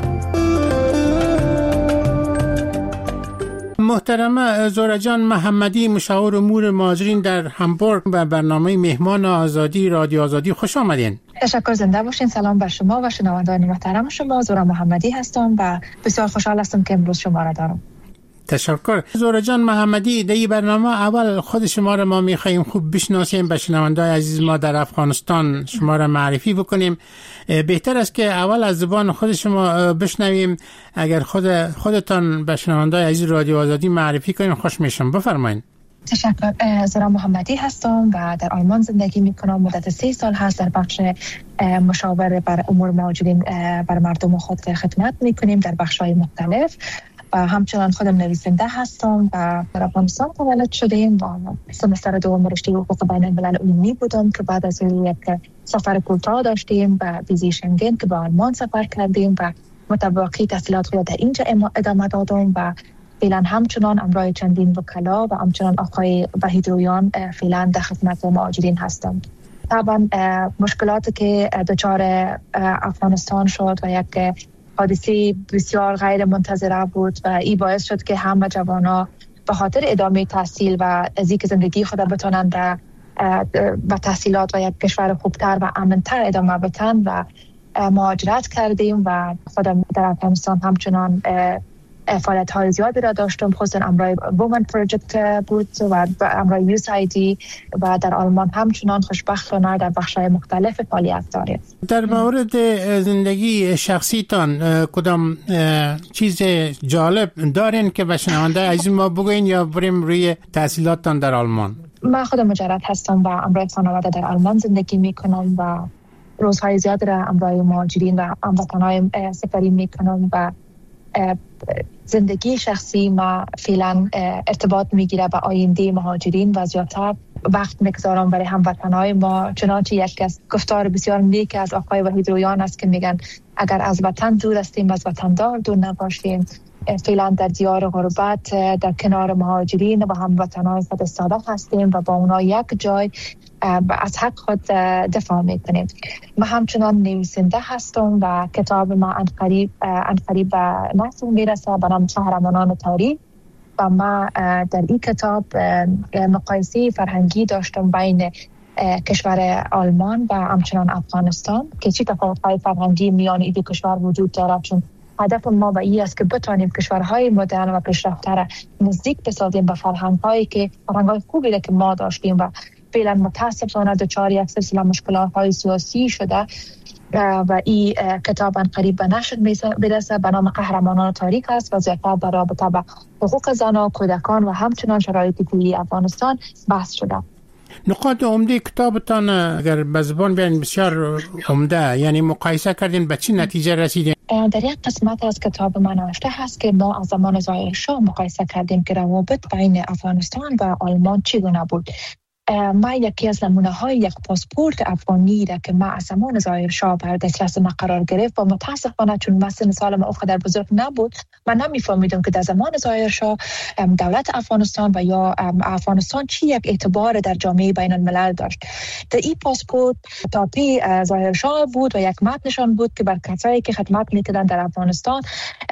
محترمه زهره جان محمدی، مشاور امور مهاجرین در همبورگ، به برنامه مهمان آزادی رادیو آزادی خوش آمدین. تشکر، زنده باشین. سلام بر شما و شنوندگان محترم شما. زهره محمدی هستم و بسیار خوشحال هستم که امروز شما را دارم. تشکر. زهره جان محمدی، در این برنامه اول خود شما را ما می‌خوایم خوب بشناسیم، به شنوندگان عزیز ما در افغانستان شما را معرفی بکنیم. بهتر است که اول از زبان خود شما بشنویم. اگر خودتان به شنوندگان عزیز رادیو آزادی معرفی کنیم خوش میشم. بفرمایید. تشکر. زهره محمدی هستم و در آلمان زندگی میکنم. مدت 3 سال هست در بخش مشاور بر امور مهاجرین بر مردم خود خدمت میکنیم در بخش‌های مختلف و همچنان خودم نویسنده هستم و در افغانستان تولد شدیم و سمستر دوم رشته حقوق بین الملل عمومی بودم که بعد از یک سفر کوتاه داشتیم و ویزای شنگن که به آلمان سفر کردیم و متوقع تحصیلات خود در اینجا ادامه دادم و فعلا همچنان همراه چندین وکلا و همچنان آقای وحید رویان فعلا در خدمت مهاجرین هستم. طبعا مشکلاتی که دچار افغانستان شد و یک حادثه بسیار غیر منتظره بود و این باعث شد که همه جوانا به خاطر ادامه تحصیل و از اینکه زندگی خود بتونن و تحصیلات و یک کشور خوبتر و امنتر ادامه بدن و مهاجرت کردیم و خودم در افغانستان همچنان فعالیت‌های زیادی را داشتم، خصوصا امرای وومن پروژکت بود و امرای USAID و در آلمان همچنان خوشبختانه در بخش‌های مختلف فعالیت داریم. در مورد زندگی شخصیتان کدام چیز جالب دارین که به شنونده عزیز ما بگوین یا بریم روی تحصیلاتتان در آلمان؟ من خودم مجرد هستم و امرای خانواده در آلمان زندگی میکنم و روزهای زیاد را امرای مهاجرین و هموطنان سپری میکنم و زندگی شخصی ما فعلا ارتباط میگیره با آینده مهاجرین و زیادتر وقت میگذارم برای هموطنهای ما. چنانچه یک از گفتار بسیار نیک از آقای وحید رویان است که میگن اگر از وطن دور هستیم از وطندار دور نباشیم. فعلا در دیار غربت در کنار مهاجرین و هموطنان خود صادق هستیم و با اونا یک جای از حق خود دفاع میکنیم. من همچنان نویسنده هستم و کتاب ما عنقریب به نصر میرسه به نام قهرمانان تاریخ و ما در این کتاب مقایسه فرهنگی داشتم بین کشور آلمان و همچنان افغانستان که چه تفاوت‌های فرهنگی میان این دو کشور وجود دارد، چون هدف ما به این است که بتوانیم کشورهای مدرن و پیشرفته را نزدیک بسازیم به فرهنگ‌هایی که فرهنگ‌های خوبی که ما داشتیم و فعلا متاسفانه دچار یک سلسله مشکلات‌های سیاسی شده و این کتاب عنقریب به نشر برسه به نام قهرمانان تاریخ است و زیادتر در رابطه با حقوق زنان، کودکان و همچنان شرایط فعلی افغانستان بحث شده. نقاط عمده کتابتان اگر به زبان بیان بسیار عمده، یعنی مقایسه کردین به چی نتیجه رسیدین؟ در یک قسمت از کتاب من نوشته هست که ما از زمان ظاهر شاه مقایسه کردیم که روابط بین افغانستان و آلمان چگونه بود. ما یکی از نمونه های یک پاسپورت افغانی را که ما از زمان ظاهر شاه در دسترس ما قرار گرفت و متاسفانه چون من سن سال ما در بزرگ نبود من نمیفهمیدم که در زمان ظاهر شاه دولت افغانستان و یا افغانستان چی یک اعتبار در جامعه بین الملل داشت. در این پاسپورت تاپی ظاهر شاه بود و یک متنشان بود که بر کسایی که خدمت میکردن در افغانستان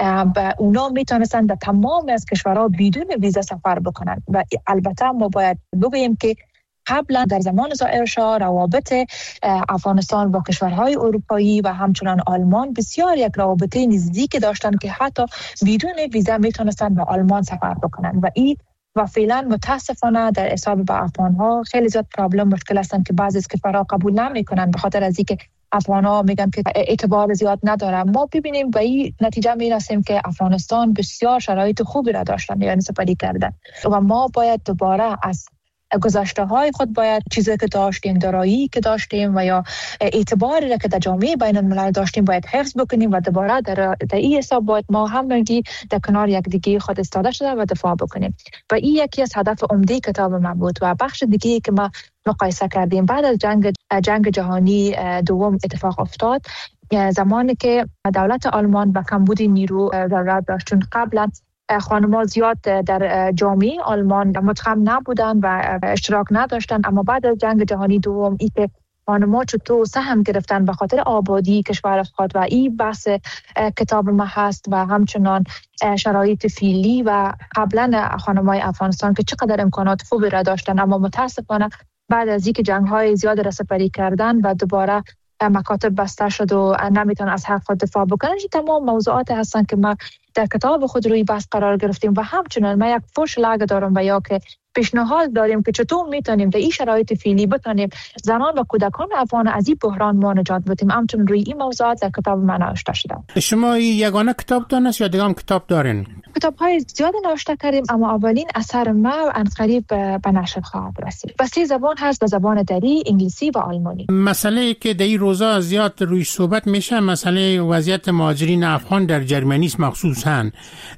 و اونا میتونستن در تمام از کشورها بدون ویزا سفر بکنن. و البته ما باید بگوییم که قبلا در زمان ظاهر شاه روابط افغانستان با کشورهای اروپایی و همچنان آلمان بسیار یک رابطه نزدیک داشتن که حتی بدون ویزا میتونستن به آلمان سفر بکنن و فعلا متاسفانه در حساب با افغانها خیلی زیاد پرابلم مشکل هستن که بعضی از کشورها قبول نمیکنن به خاطر از اینکه افغانها میگن که اعتبار زیاد نداره. ما ببینیم به این نتیجه میرسیم که افغانستان بسیار شرایط خوبی را داشتن یعنی سپری کردن و ما باید دوباره از گذشته های خود باید چیزی که داشتیم، دارایی که داشتیم و یا اعتباری را که در جامعه بین الملل داشتیم باید حفظ بکنیم و دوباره در این حساب باید ما همگی در کنار یک دیگه خود ایستاده شده و دفاع بکنیم. و این یکی از هدف عمده کتاب من بود. و بخش دیگه که ما مقایسه کردیم بعد از جنگ جهانی دوم اتفاق افتاد، زمانی که دولت آلمان و کمبود نیرو ضرورت داشت، چون قبلا خانم‌ها زیاد در جامعه آلمان مدغم نبودن و اشتراک نداشتن، اما بعد از جنگ جهانی دوم این که خانم‌ها چطور سهم گرفتن به خاطر آبادی کشور خود و این بحث کتاب ما هست و همچنان شرایط فعلی و قبلا خانم‌های افغانستان که چقدر امکانات خوبی را داشتن اما متاسفانه بعد از اینکه جنگ‌های زیاد را سپری کردن و دوباره مکاتب بسته شد و نمیتونن از حق خود دفاع بکنن. این تمام موضوعات هستن که ما در کتاب خود روی بحث قرار گرفتیم و همچنان ما یک فرصت دارم و یا که پیشنهاد داریم که چطور میتونیم در این شرایط فعلی بتونیم زنان و کودکان افغان از این بحران ما نجات بدیم. همچنان روی این موضوعات در کتاب من نوشته شده. شما یگانه کتابتان است یا دیگه هم کتاب دارین؟ کتاب‌های زیاد نوشته کردیم اما اولین اثر ما عنقریب به نشر خواهد رسید. و 3 زبان هست، به زبان دری، انگلیسی و آلمانی. مسئله که در این روزا زیاد روی صحبت میشه مسئله وضعیت مهاجرین افغان در جرمنی مخصوصاً.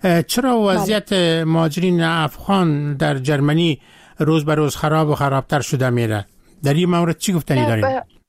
چرا وضعیت مهاجرین افغان در جرمنی روز به روز خراب و خرابتر شده میره؟ در این مورد چی گفتنی دارین؟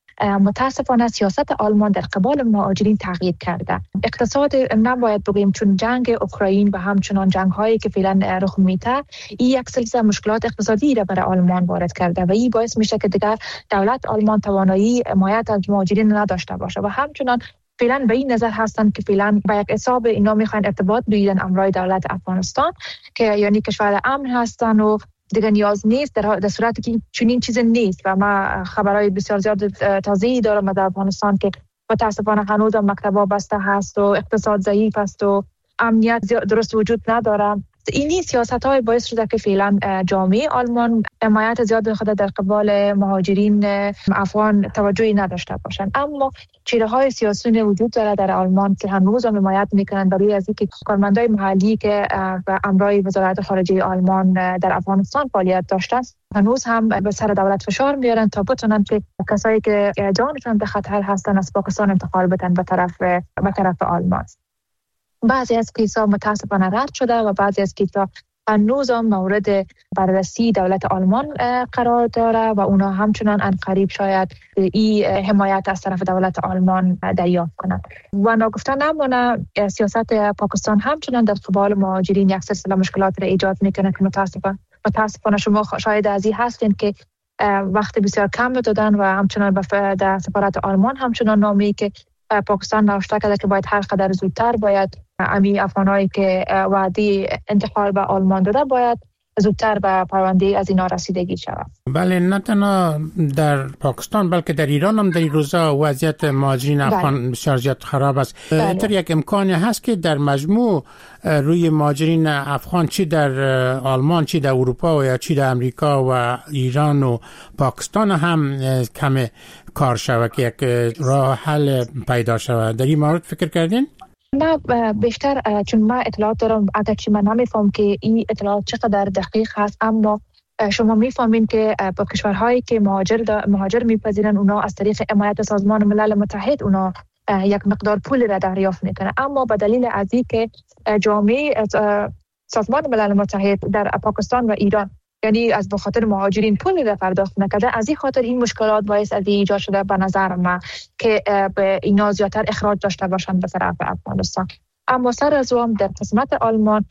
متاسفانه سیاست آلمان در قبال مهاجرین تغییر کرده. اقتصاد نباید بگیم چون جنگ اوکراین و همچنان جنگ هایی که فعلا رخ میده این یک سلسله مشکلات اقتصادی را برای آلمان وارد کرده و این باعث میشه که دیگر دولت آلمان توانایی حمایت از مهاجرین نداشته باشه و همچنان فعلا به این نظر هستن که فعلا با یک حساب اینا میخواین ارتباط بگیرن امرای دولت افغانستان که یعنی کشور امن هستن و دیگه نیاز نیست در صورتی که چنین چیز نیست. و ما خبرهای بسیار زیاد تازه‌ای دارم در افغانستان که متاسفانه هنوز مکتب‌ها بسته هست و اقتصاد ضعیف است و امنیت درست وجود نداره. اینی سیاست‌های باعث شده که فعلا جامعه آلمان حمایت زیاد خود در قبال مهاجرین افغان توجهی نداشته باشند. اما چهره‌های سیاسی وجود داره در آلمان که هنوز هم حمایت می‌کنند برای از اینکه کارمندای محلی که به امرای وزارت خارجه آلمان در افغانستان فعالیت داشتند هنوز هم به سر دولت فشار میارن تا بتونن که کسایی که جانشان به خطر هستن از پاکستان انتقال بدن به طرف آلمان. بعضی از کیس‌ها متاسفانه رد شده و بعضی از کیس‌ها هنوز هم مورد بررسی دولت آلمان قرار داره و اونا همچنان عنقریب شاید این حمایت از طرف دولت آلمان دریافت کنند. و ناگفته نمانه سیاست پاکستان همچنان در قبال مهاجرین یک سلسله مشکلات را ایجاد میکنه که متاسفانه شما شاید از این هستین که وقت بسیار کم دادن و همچنان در سفارت آلمان همچنان نامی که پاکستان نوشته کرده که باید هر قدر زودتر باید امی افغانایی که وعده انتقال به آلمان داده باید زودتر به پرونده از اینا رسیدگی شود. بله، نه تنها در پاکستان بلکه در ایران هم در این روزا وضعیت مهاجرین افغان بسیار زیاد خراب است. اینطور یک امکانی هست که در مجموع روی مهاجرین افغان چی در آلمان، چی در اروپا و یا چی در امریکا و ایران و پاکستان هم کم کار شود که یک راه حل پیدا شود؟ در این مورد فکر کردین؟ نه، بیشتر چون من اطلاعات دارم، اگرچه من نمیفهم که این اطلاعات چقدر دقیق هست، اما شما میفهمین که با کشورهایی که مهاجر میپذیرن اونا از طریق حمایت سازمان ملل متحد اونا یک مقدار پول را دریافت میکنه، اما به دلیل از اینکه جامعه سازمان ملل متحد در پاکستان و ایران یعنی از بخاطر مهاجرین پول را پرداخت نکرده، از این خاطر این مشکلات باعث از ایجاد شده به نظر من که به اینا زیادتر اخراج داشته باشند به طرف افغانستان. اما سر از هم در قسمت آلمان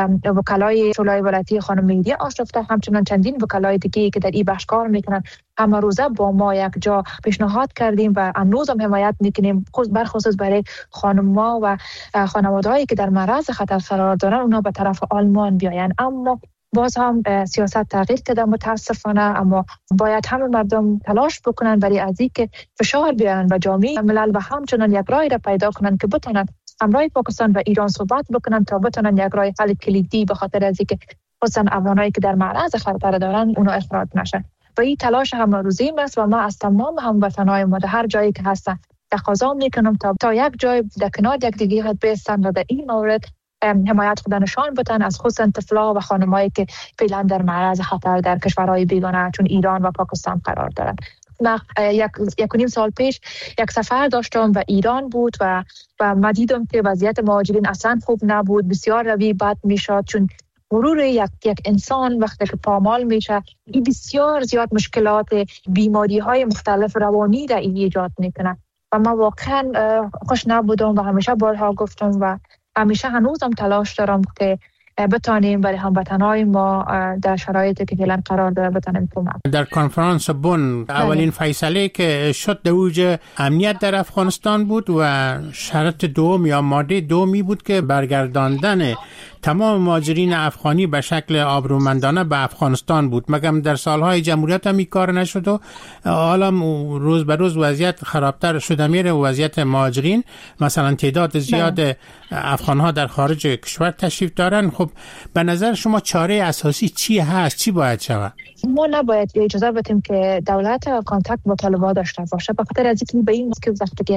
وکلای شورای ولایتی خانم مهدیه آشرفته همچنان چندین وکلای دیگه که در این بخش کار میکنن همه روزه با ما یک جا پیشنهاد کردیم و هنوز هم حمایت میکنیم برخصوص برای خانم‌ها و خانواده‌هایی که در معرض خطر قرار دارن اونا به طرف آلمان بیاین. اما باز هم سیاست تغییر کرده متاسفانه، اما باید همه مردم تلاش بکنن برای از اینکه فشار بیارن و جامعه ملل و همچنان یک راهی را پیدا کنن که بتونن همراه پاکستان و ایران صحبت بکنن تا بتونن یک راه حل کلیدی به خاطر از اینکه خصوصا افغانایی که در معرض خطر دارن اونا اخراج نشن. و این تلاش هم روزیم است و ما از تمام هموطنای ما در هر جایی که هستن تقاضا میکنم تا یک جای در کنار یک دیگه بیستن و در این مورد حمایت خود نشان بدن از خصوصا طفلا و خانمایی که فعلا در معرض خطر در کشورهای بیگانه چون ایران و پاکستان قرار دارند. من یک و نیم سال پیش یک سفر داشتم و ایران بود و من دیدم که وضعیت مهاجرین اصلا خوب نبود، بسیار روی بد میشد چون مرور یک انسان وقتی که پامال میشه این بسیار زیاد مشکلات بیماری های مختلف روانی را ایجاد میکنه و من واقعا خوش نبودم و همیشه بارها گفتم و همیشه هنوزم تلاش دارم که بتانیم برای هموطنهای ما در شرایطی که فعلا قرار داره بتانیم کمک. در کنفرانس بن اولین فیصله که شد در اوج امنیت در افغانستان بود و شرط دوم یا ماده دومی بود که برگرداندن تمام مهاجرین افغانی به شکل آبرومندانه به افغانستان بود. مگم در سالهای جمهوریت هم این کار نشد و حالا روز به روز وضعیت خرابتر شده میره و وضعیت مهاجرین مثلا تعداد زیاد افغانها در خارج کشور تشریف دارن. خب به نظر شما چاره اساسی چی هست؟ چی باید شود؟ ما نباید اجازه بدیم که دولت کانتاکت با طالبان داشته باشه به خاطر از اینکه به این وقتی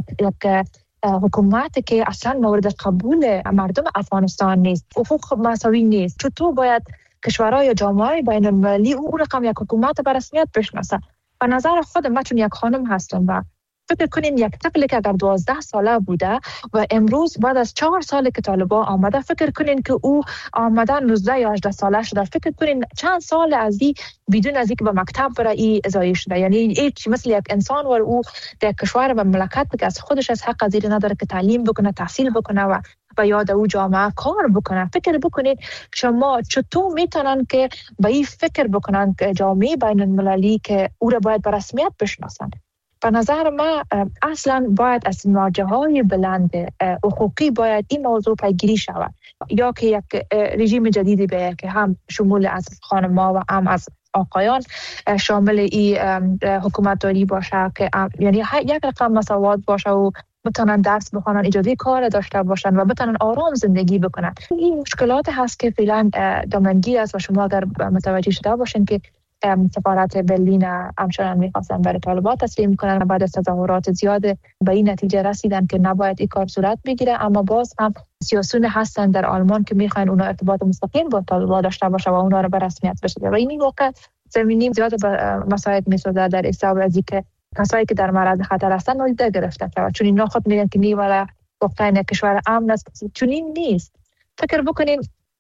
یک حکومت که اصلا مورد قبول مردم افغانستان نیست، حقوق مساوی نیست، چطور باید کشورهای یا جامعه بین المللی او رقم یک حکومت به رسمیت بشناسه؟ به نظر خود من چون یک خانم هستم و فکر کنین یک طفلی که اگر 12 ساله بوده و امروز بعد از 4 سال که طالبان آمده فکر کنین که او آمدن 19 یا 18 ساله شده، فکر کنین چند سال از این بدون از اینکه به مکتب بره این ازایی شده، یعنی هیچ مثل یک انسان و او در کشور و مملکت که از خودش از حق ازیر نداره که تعلیم بکنه، تحصیل بکنه و یاد او جامعه کار بکنه. فکر بکنید شما چطور میتونن که به این فکر بکنن که جامعه بین المللی که او را باید به رسمیت بشناسن. به نظر من اصلا باید از مرجع‌های بلند حقوقی باید این موضوع پیگیری شود یا که یک رژیم جدیدی به که هم شمول از خانم‌ها و هم از آقایان شامل این حکومت داری باشه که یعنی یک رقم مساوات باشه و بتونن درس بخونن، اجازه کار داشته باشن و بتونن آرام زندگی بکنن. این مشکلات هست که فعلا دامنگیر است و شما اگر متوجه شده باشین که سفارت برلین همچنان میخواستن برای طالبان تسلیم کنن و بعد از تظاهرات زیاد به این نتیجه رسیدن که نباید این کار صورت بگیره، اما باز هم سیاسیون هستن در آلمان که میخواین اونا ارتباط مستقیم با طالبان داشته باشه و اونا رو به رسمیت بشناسه و این واقعا زمینی زیاد به مسائل میسازه در حساب از اینکه کسایی که در معرض خطر هستن نادیده گرفته شود، چون اینا خود میگن که نیولا واقعا کشور امن است، چون این نیست. فکر بکنین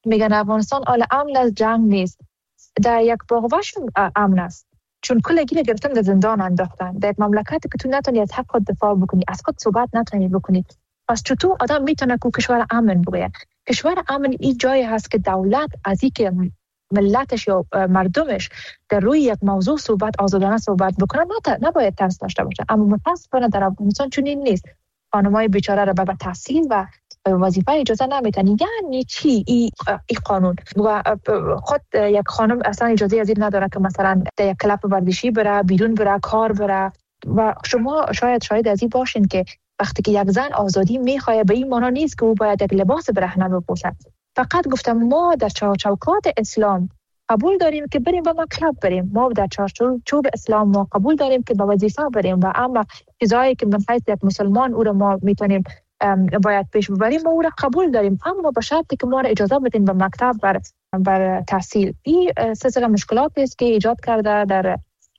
میگن افغانستان آل امن از جنگ نیست، در یک باغوشون امن است، چون کلگی گرفتن در زندان انداختن. در یک مملکتی که تو نتونی از حق خود دفاع بکنی، از خود صحبت نتونی بکنی، پس چطور آدم میتونه که کشور امن بگه؟ کشور امن این جایی هست که دولت از اینکه ملتش یا مردمش در روی یک موضوع آزادانه صحبت بکنه نباید ترس داشته باشه. اما متاسفانه در افغانستان چنین نیست. خانمای بیچاره را به تحصیل و وظیفه اجازه نمیدن. یعنی چی این قانون؟ و خود یک خانم اصلا اجازه از این نداره که مثلا در یک کلاب ورزشی بره، بیرون بره، کار بره. و شما شاید از این باشین که وقتی که یک زن آزادی میخواد به این معنی نیست که او باید یک لباس برهنه بپوشد. فقط گفتم ما در چوکات اسلام قبول داریم که بریم به مکتب بریم، ما در چارچوب اسلام ما قبول داریم که به وظیفه بریم، و اما چیزایی که من حیث یک مسلمان او را ما میتونیم باید پیش ببریم ما او را قبول داریم، اما به شرطی که ما را اجازه بدین به مکتب بر تحصیل. این سلسله مشکلاتی است که ایجاد کرده در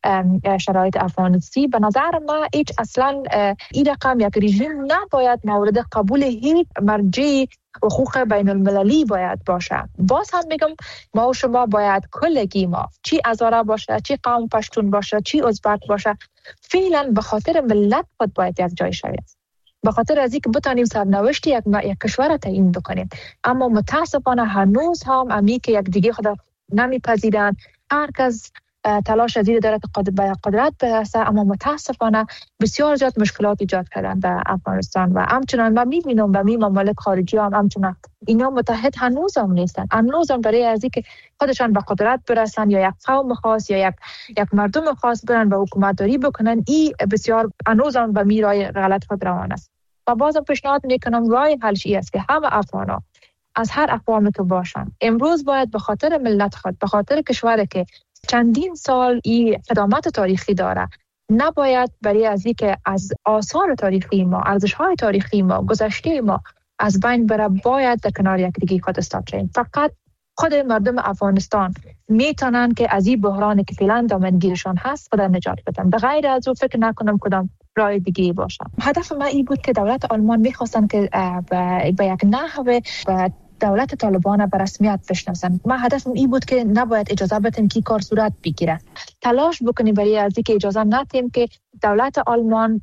شرایط افغانستان. به نظر من هیچ اصلا این رقم یک رژیم نباید مورد قبول هیچ مرجع حقوق بین المللی باید باشه. باز هم میگم ما و شما باید کلگی ما، چی هزاره باشه، چی قوم پشتون باشه، چی ازبک باشه، فعلا به خاطر ملت خود باید یک جای شویم، به خاطر از اینکه بتانیم سرنوشت یک کشور را تعیین بکنیم. اما متاسفانه هنوز هم امی که یک دیگه خود نمیپذیرند، هر کس تلاش از این داره که قدرت برسه، اما متاسفانه بسیار زیاد مشکلات ایجاد کردن در افغانستان. و همچنان ما میبینم به ممالک خارجی هم همچنان اینا متحد هنوز هم نیستن، هنوز هم برای از اینکه خودشان به قدرت برسن یا یک قوم خاص یا یک مردم خاص برن به حکومتداری بکنن، این بسیار هنوز هم به میرای غلط خود روان است. و بازم پیشنهاد میکنم راه حلش است که همه افغانا از هر اقوامی که باشن امروز باید به خاطر ملت خود، به خاطر کشوری که چندین سال این قدامت تاریخی داره، نباید برای از اینکه از آثار تاریخی ما، ارزش‌های تاریخی ما، گذشته ما از بین بره، باید در کنار یک دیگه خود استاد شیم. فقط خود مردم افغانستان میتونن که از این بحرانی که فعلا دامنگیرشان هست خود نجات بدن. به غیر از او فکر نکنم کدام راه دیگه باشه. هدف من این بود که دولت آلمان میخواستن که به یک نحوه دولت طالبان به رسمیت بشناسن. من هدفم این بود که نباید اجازه بدیم که کار صورت بگیره، تلاش بکنیم برای از اینکه اجازه ندیم که دولت آلمان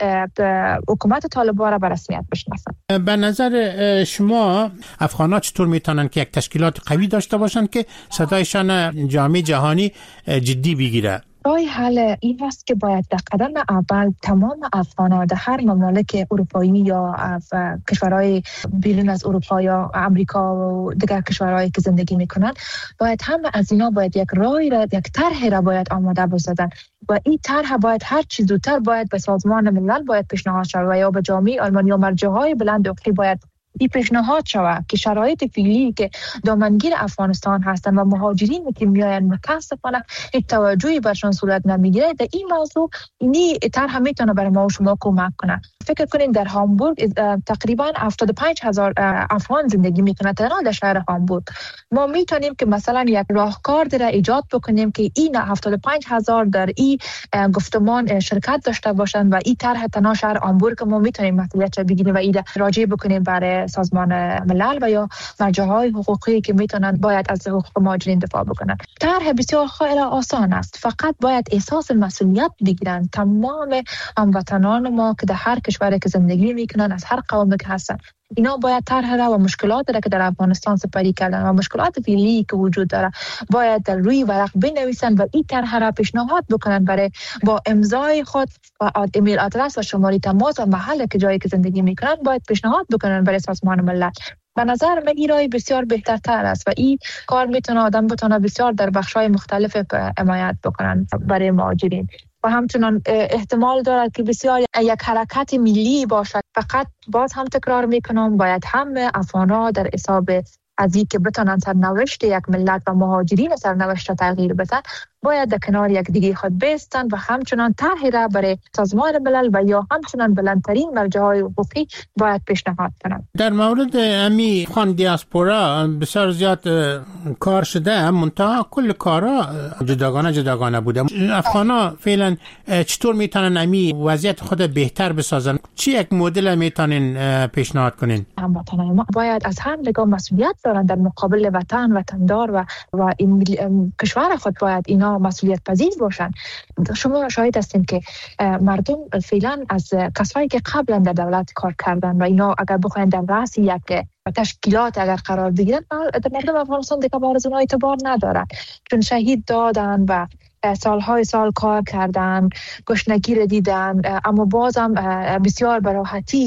حکومت طالبان را به رسمیت بشناسن. به نظر شما افغان‌ها چطور میتونن که یک تشکیلات قوی داشته باشن که صدایشان جامعه جهانی جدی بگیره؟ راه حل این هست که باید در قدم اول تمام افغان‌ها در هر مملکت اروپایی یا کشورهای بیرون از اروپا یا امریکا و دیگر کشورهایی که زندگی میکنن، باید همه از اینا باید یک راهی را، یک طرحی را باید آماده بسازن و این طرح باید هر چیز زودتر باید به سازمان ملل باید پیشنهاد شود یا به جامعه آلمانی یا مرجع‌های بلند اقلی باید این پیشنهاد شود که شرایط فعلی که دامنگیر افغانستان هستند و مهاجرین که میآیند متاسفانه هیچ توجهی برشان صورت نمیگیره، در این موضوع اینی طرح میتونه برای ما و شما کمک کنه. فکر کنین در هامبورگ تقریبا 75,000 افغان زندگی میکنه، تنها در شهر هامبورگ. ما میتونیم که مثلا یک راهکار را ایجاد بکنیم که این 75,000 در این گفتمان شرکت داشته باشند و این طرح تنها شهر هامبورگ ما میتونیم مسئولیت بگیریم و این راجع بکنیم برای سازمان ملل و یا مرجع‌های حقوقی که میتونن باید از حقوق مهاجرین دفاع بکنن. طرح بسیار خیلی آسان است، فقط باید احساس مسئولیت بگیرن تمام هموطنان ما که در هر کشوری که زندگی میکنن، از هر قومی که هستن. اینا باید طرح را و مشکلات را که در افغانستان سپری کردن و مشکلات فعلی که وجود داره باید در روی ورق بنویسن و این طرح را پیشنهاد بکنن برای با امضای خود و ایمیل آدرس و شماره تماس و محل که جایی که زندگی میکنن باید پیشنهاد بکنن برای سازمان ملل. به نظر من این راه بسیار بهترتر است و این کار میتونه آدم بتونه بسیار در بخش‌های مختلف حمایت بکنن برای مهاجرین و همچنان احتمال دارد که بسیار یک حرکت ملی باشد. فقط باز هم تکرار میکنم باید همه افغان‌ها در حساب از این که بتونن سرنوشت یک ملت و مهاجرین سرنوشت را تغییر بدن، باید در کنار یک دیگه خود بایستند و همچنان طرحی را برای سازمان ملل و یا همچنان بلندترین مرجع‌های حقوقی باید پیشنهاد کنند. در مورد امی افغان دیاسپورا بسیار زیاد کار شده، منتها کل کارا جداگانه بوده. افغانا فعلا چطور میتونن امی وضعیت خود بهتر بسازن؟ چی یک مدل میتونن پیشنهاد کنین؟ هموطنان ما باید از هر نگاه مسئولیت دارن در مقابل وطندار و این کشور خود باید اینا مسئولیت پذیر باشن. شما شاهد هستین که مردم فعلا از کسایی که قبلا در دولت کار کردن و اینا اگر بخواین در رأس یک تشکیلات اگر قرار بگیرن، مردم افغانستان دیگه بار از اونها اعتبار ندارن، چون شهید دادن و سالهای سال کار کردن، گشنگی را دیدن، اما بازم بسیار به راحتی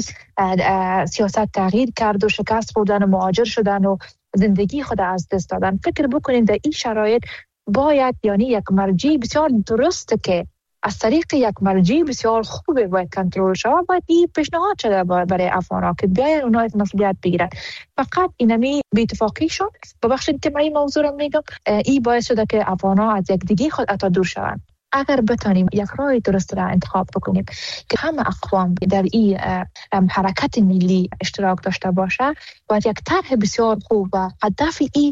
سیاست تغییر کرد و شکست خوردن و مهاجر شدن و زندگی خود از دست دادن. فکر بکنید در این شرایط باید یک مرجع بسیار درسته که از طریق یک مرجع بسیار خوبه باید کنترل شود، باید این پیشنهاد شده برای افغان‌ها که بیاین اونها از مسئولیت بگیرن. فقط اینمی به اتفاقی شد. ببخشید که من این موضوع رو میگم، این باعث شده که افغان‌ها از یک دیگه خود اتا دور شوند. اگر بتانیم یک راه درست را انتخاب بکنیم که همه اقوام در این حرکت ملی اشتراک داشته باشه، باید یک طرح بسیار خوب و هدف این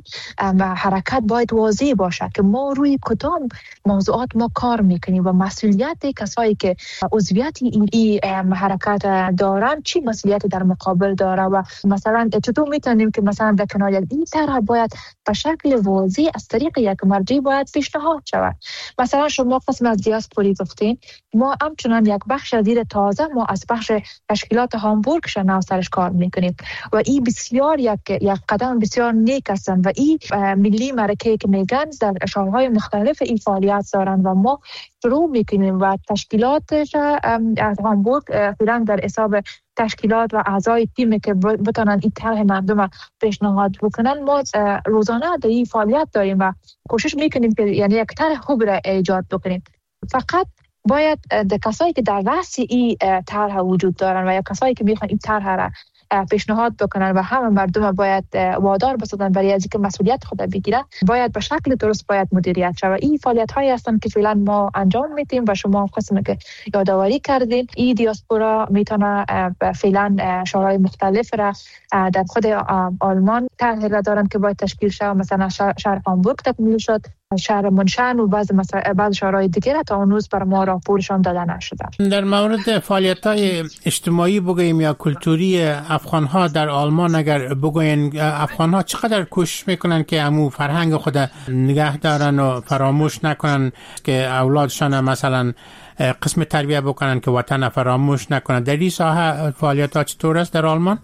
حرکت باید واضح باشه که ما روی کدام موضوعات ما کار میکنیم و مسئولیت کسایی که عضویت این حرکت دارن چی مسئولیت در مقابل داره و مثلا چطور میتونیم که مثلا در کنار این طرح باید به شکل واضح از طریق یک مرجع باید پیشنهاد شود. مثلا شما قسم از دیاسپوری گفتین، ما همچنان یک بخش زیر تازه ما از بخش تشکیلات هامبورگ شنا سرش کار میکنیم و این بسیار یک قدم بسیار نیک هستن و این ملی مرکه که میگن در شهرهای مختلف این فعالیت دارن و ما شروع میکنیم و تشکیلاتش از هامبورگ فعلا در حساب تشکیلات و اعضای تیم که بتونن این طرح مردم پیشنهاد بکنن، ما روزانه در این فعالیت داریم و کوشش میکنیم که یک طرح خوب را ایجاد بکنیم. فقط باید کسایی که در رأس این طرح وجود دارن و یا کسایی که میخوان این طرح را پیشنهاد بکنن و همه مردم باید وادار بسازن برای از اینکه مسئولیت خود بگیرن، باید به شکل درست باید مدیریت شود. این فعالیت هایی هستند که فعلا ما انجام میدیم و شما قسمی که یادآوری کردین، این دیاسپورا میتونه فعلا شورای مختلف را در خود آلمان طرح را دارن که باید تشکیل شود، مثلا شهر هامبورگ تکمیل شد، شهر منشن و بعض شهرهای دیگر تا هنوز بر ما راپورشان داده نشده. در مورد فعالیت‌های اجتماعی بگوییم یا کلتوری افغان‌ها در آلمان اگر بگوین، افغان‌ها چقدر کوشش میکنن که امو فرهنگ خود نگه دارن و فراموش نکنن که اولادشان مثلا قسم تربیت بکنن که وطن فراموش نکنن؟ در این ساحه فعالیت‌ها چطور است در آلمان؟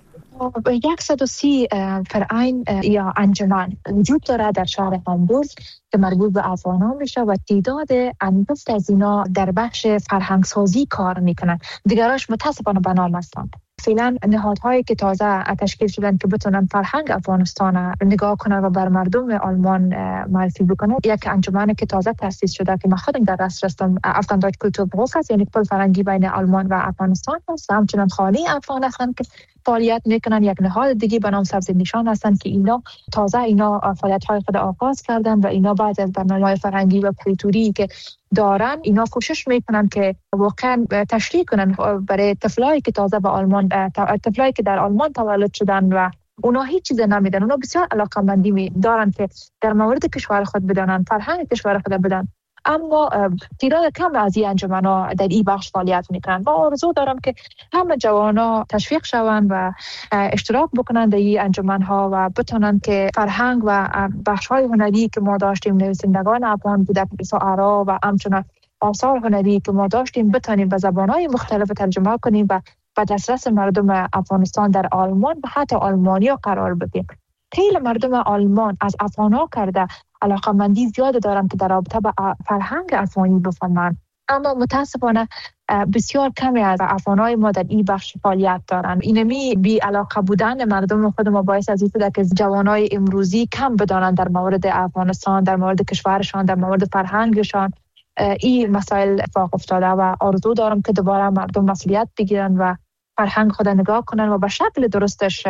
130 فرعین یا انجمن وجود داره در شهر هامبورگ که مربوط به افغانان میشه و تعداد انگفت از اینا در بخش فرهنگ سازی کار میکنن، دیگراش متاسفانه بنام هستند. فعلا نهادهایی که تازه تشکیل شدن که بتونن فرهنگ افغانستان نگاه کنن و بر مردم آلمان معرفی بکنن، یک انجمنی که تازه تأسیس شده که من خودم در رأس هستم، افغان دایت کلتور بروف هست، یعنی پل فرهنگی بین آلمان و افغانستان هست. همچنان خانه افغان هستند که فعالیت میکنن. یک نهاد دیگه به نام سبز نشان هستند که اینا تازه فعالیت های خود آغاز کردن و اینا بعد از برنامه‌های فرهنگی و کلتوری که دارن، اینا کوشش میکنن که واقعا تشریح کنن برای طفلایی که تازه به آلمان، طفلایی که در آلمان تولد شدن و اونا هیچ چیز نمیدن، اونا بسیار علاقه‌مندی دارن که در مورد کشور خود بدانن، فرهنگ کشور خود بدانن، اما تعداد کم از این انجمن‌ها در این بخش فعالیت میکنن. با آرزو دارم که همه جوانا تشویق شوند و اشتراک بکنن در این انجمن‌ها و بتونن که فرهنگ و بخش‌های هنری که ما داشتیم، نویسندگان افغان بودن، شاعرها و همچنین آثار هنری که ما داشتیم، بتونیم به زبان‌های مختلف ترجمه کنیم و به دسترس مردم افغانستان در آلمان و حتی آلمانیا قرار بدیم. خیلی مردم آلمان از افغان‌ها کرده علاقه‌مندی زیاد دارن که در رابطه با فرهنگ افغانی بفهمن، اما متاسفانه بسیار کمی از افغان‌های ما در این بخش فعالیت دارن. اینمی بی علاقه بودن مردم خود ما باعث از این شده که جوانای امروزی کم بدانند در مورد افغانستان، در مورد کشورشان، در مورد فرهنگشان. این مسائل اتفاق افتاده و آرزو دارم که دوباره مردم مسئولیت بگیرن و فرهنگ خود نگاه کنن و به شکل درستش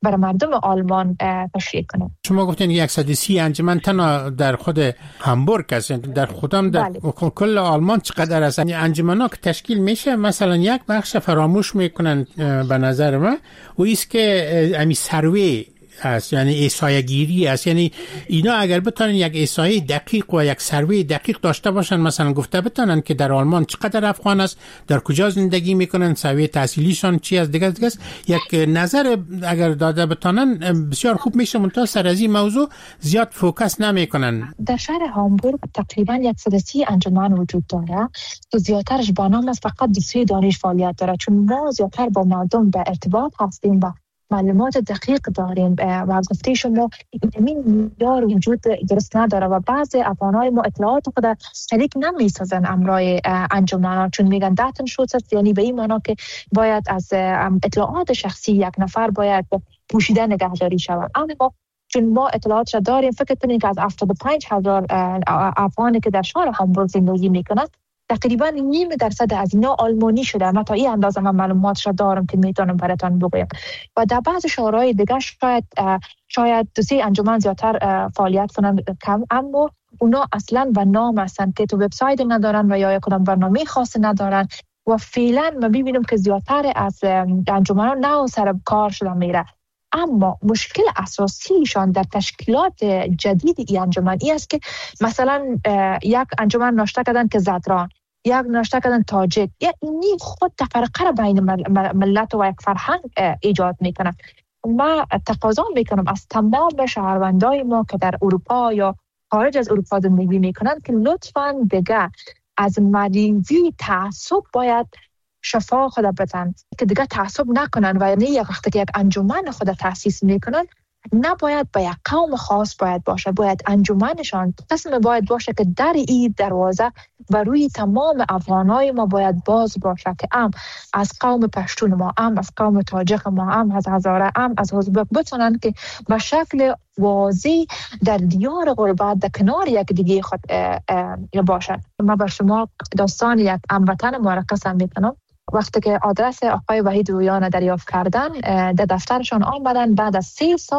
برای مردم آلمان تشریح کنیم. شما گفتین 130 انجمن تنها در خود هامبورگ است، در خودم در کل آلمان چقدر است؟ انجمن‌ها که تشکیل میشه مثلا یک بخش فراموش میکنن به نظر من و ایست که امی سروی است، یعنی احصایه گیری است. یعنی اینا اگر بتونن یک احصایه دقیق و یک سروی دقیق داشته باشن، مثلا گفته بتونن که در آلمان چقدر افغان است، در کجا زندگی میکنن، سویه تحصیلیشان چی است، دیگه یک نظر اگر داده بتونن بسیار خوب میشه. منتها سر از این موضوع زیاد فوکس نمیکنن. در شهر هامبورگ تقریبا 130 انجمن وجود داره که زیادترش با نام است، فقط دوسیه دانش فعالیت داره، چون ما زیادتر با مردم به ارتباط هستیم و معلومات دقیق داریم و گفته شما این معیار وجود درست نداره و بعضی افغانای ما اطلاعات خود شریک نمی‌سازن امرای انجمن، چون میگن داتن شوتس، یعنی به این معنا که باید از اطلاعات شخصی یک نفر باید پوشیده نگهداری شود. اما چون ما اطلاعات را داریم، فکر کنید که از 75,000 افغانی که در شهر هامبورگ زندگی میکنند تقریبا 0.5% از اینا آلمانی شده. من تا این اندازه من معلومات را دارم که میتونم براتون بگویم. و در بعض شهرهای دیگه شاید 2-3 انجمن زیادتر فعالیت کنند کم، اما اونا اصلا به نام هستن که تو وبسایت ندارن و یا کدام برنامه خاص ندارن و فعلا ما میبینیم که زیادتر از انجمن‌ها نو سر کار شده میره. اما مشکل اساسیشان در تشکیلات جدید این انجمن است که مثلا یک انجمن ناشته کردن که زدران، یک ناشته کردن تاجک، یعنی خود تفرقه را بین ملت و یک فرهنگ ایجاد میکنن. ما تقاضا میکنم از تمام شهروندای ما که در اروپا یا خارج از اروپا زندگی میکنن که لطفاً دیگه از مریضی تعصب باید شفا خود بدن، که دیگه تعصب نکنن و یعنی یک وقتی که یک انجمن خود تأسیس میکنن نباید با یک قوم خاص باید باشه، باید انجمنشان قسم باید باشه که در این دروازه و روی تمام افغانای ما باید باز باشه که از قوم پشتون ما، از قوم تاجک ما، از هزاره، از ازبک بتونن که به شکل واضح در دیار غربت در کنار یک دیگه خود باشن. من بر شما داستان یک هموطن ما را قسم میکنم. وقتی که آدرس آقای وحید رویان دریافت کردن، در دفترشان آمدن بعد از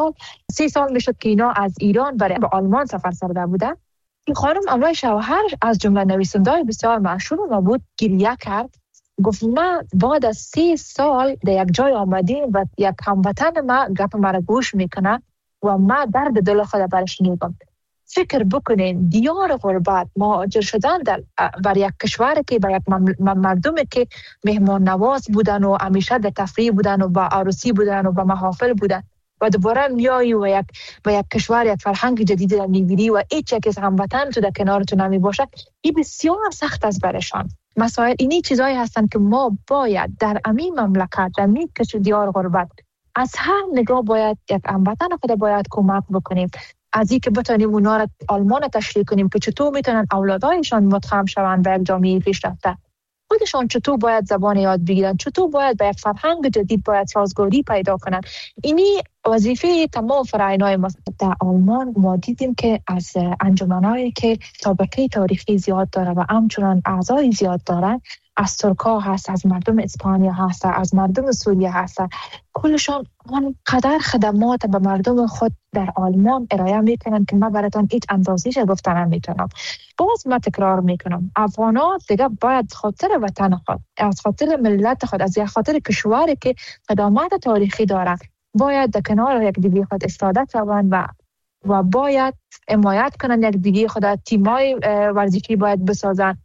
3 سال میشد که اینا از ایران برای به آلمان سفر کرده بودن. این خانم امرای شوهر از جمله نویسنده‌های بسیار مشهور ما بود، گریه کرد، گفت ما بعد از 3 سال در یک جای آمدیم و یک هموطن ما گپ مرا گوش میکنه و ما درد دل خود برش میگم. فکر بکنین دیار غربت مهاجر شدن بر یک کشور که بر یک مردمی که مهمان نواز بودن و همیشه در تفریح بودن و با عروسی بودن و با محافل بودن و دوباره میایی و یک کشور یک فرهنگ جدید را میبینی و هیچ یک از هموطن تو در کنارتون نمی باشه، این بسیار سخت است برشان. مسائل اینی چیزایی هستن که ما باید در همین مملکت در همین دیار غربت از هر نگاه باید یک هموطن خود باید کمک بکنیم، از این که بتونیم اونا را آلمان تشریح کنیم که چطور میتونن اولادایشان متخم شوند به یک جامعه پیشرفته، خودشان چطور باید زبان یاد بگیرن، چطور باید به یک فرهنگ جدید باید سازگاری پیدا کنن. اینی وظیفه تمام فرعینای ما. در آلمان ما دیدیم که از انجمنایی که سابقه تاریخی زیاد داره و همچنان اعضای زیاد دارن، از ترکا هست، از مردم اسپانیا هست، از مردم سوریه هست، کلشان آنقدر خدمات به مردم خود در آلمان ارائه میکنن که من براتون هیچ اندازه‌اش گفتن نمیتونم. باز من تکرار میکنم، افغان‌ها دیگه باید خاطر وطن خود، از خاطر ملت خود، از خاطر کشوری که قدامت تاریخی داره، باید در کنار یک دیگه خود استفاده کنن و باید حمایت کنن یک دیگه خود. تیمای ورزشی باید بسازن،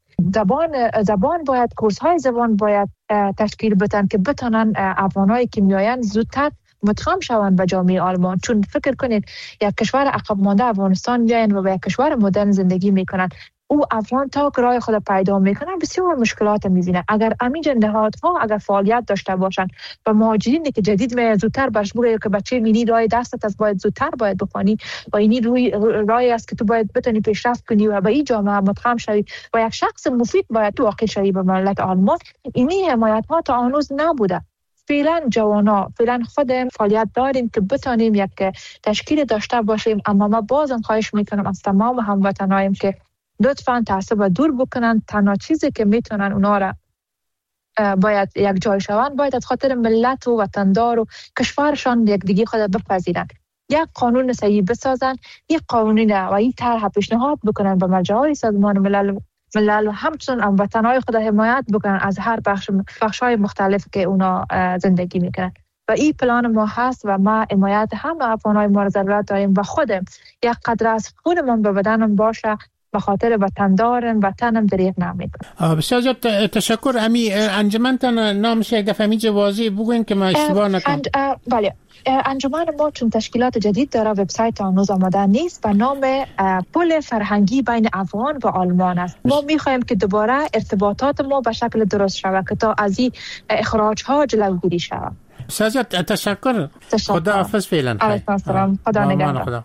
زبان باید، کورس‌های زبان باید تشکیل بدن که بتونن افغانایی که میآیند زودتر مدغم شوند به جامعه آلمان. چون فکر کنید یک کشور عقب مانده افغانستان میآیند و به یک کشور مدرن زندگی میکنن، او افغان تا که راه خود پیدا میکنن بسیار مشکلات میبینه. اگر همین نهادها اگر فعالیت داشته باشن و مهاجرینی که جدید میاد زودتر برش بگه که بچه مینی راه دستت از باید زودتر باید بخوانی و اینی روی راهی است که تو باید بتونی پیشرفت کنی و به این جامعه مدغم شوی و یک شخص مفید باید تو واقع شوی به ملت آلمان. اینی حمایت ها تا هنوز نبوده. فعلا جوانا فعلا خود فعالیت داریم که بتونیم یک تشکیل داشته باشیم، اما ما بازم خواهش میکنم از تمام هموطنایم که لطفاً تعصب دور بکنن. تنها چیزی که میتونن اونا را باید یک جای شوند، باید از خاطر ملت و وطندار و کشورشان یکدیگه خود بپذیرند، یک قانون صحیح بسازن، یک قانونی و این طرح پیشنهاد بکنن به مرجع‌های سازمان ملل و همچنین هموطنهای خود حمایت بکنن از هر بخش‌های مختلف که اونا زندگی میکنن. و این پلان ما هست و ما حمایت همه افغان‌های ما را ضرورت داریم و خودم یک قدر از خونمان به بدنم باشه به خاطر وطندارم وطنم دریغ نمیکنم. بسیار زیاد تشکر. امی انجمنتان نامش یک دفعه میجه واضح بگوین که ما اشتباه نکنم. بله، انجمن ما چون تشکیلات جدید داره، وبسایت هنوز آماده نیست و نام پل فرهنگی بین افغان و آلمان است. ما میخوایم که دوباره ارتباطات ما به شکل درست شود که تا از این اخراج ها جلوگیری شود. بسیار زیاد تشکر. خدا حافظ فعلا. علیکم السلام. خدا نگهدار.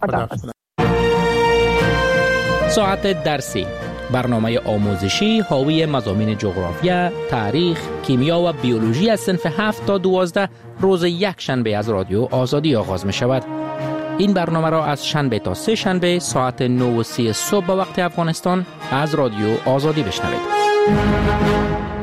ساعت درسی، برنامه آموزشی حاوی مضامین جغرافیا، تاریخ، کیمیا و بیولوژی از صنف 7 تا 12 روز یک شنبه از رادیو آزادی آغاز می شود. این برنامه را از شنبه تا سه شنبه ساعت 9:30 صبح به وقت افغانستان از رادیو آزادی بشنوید.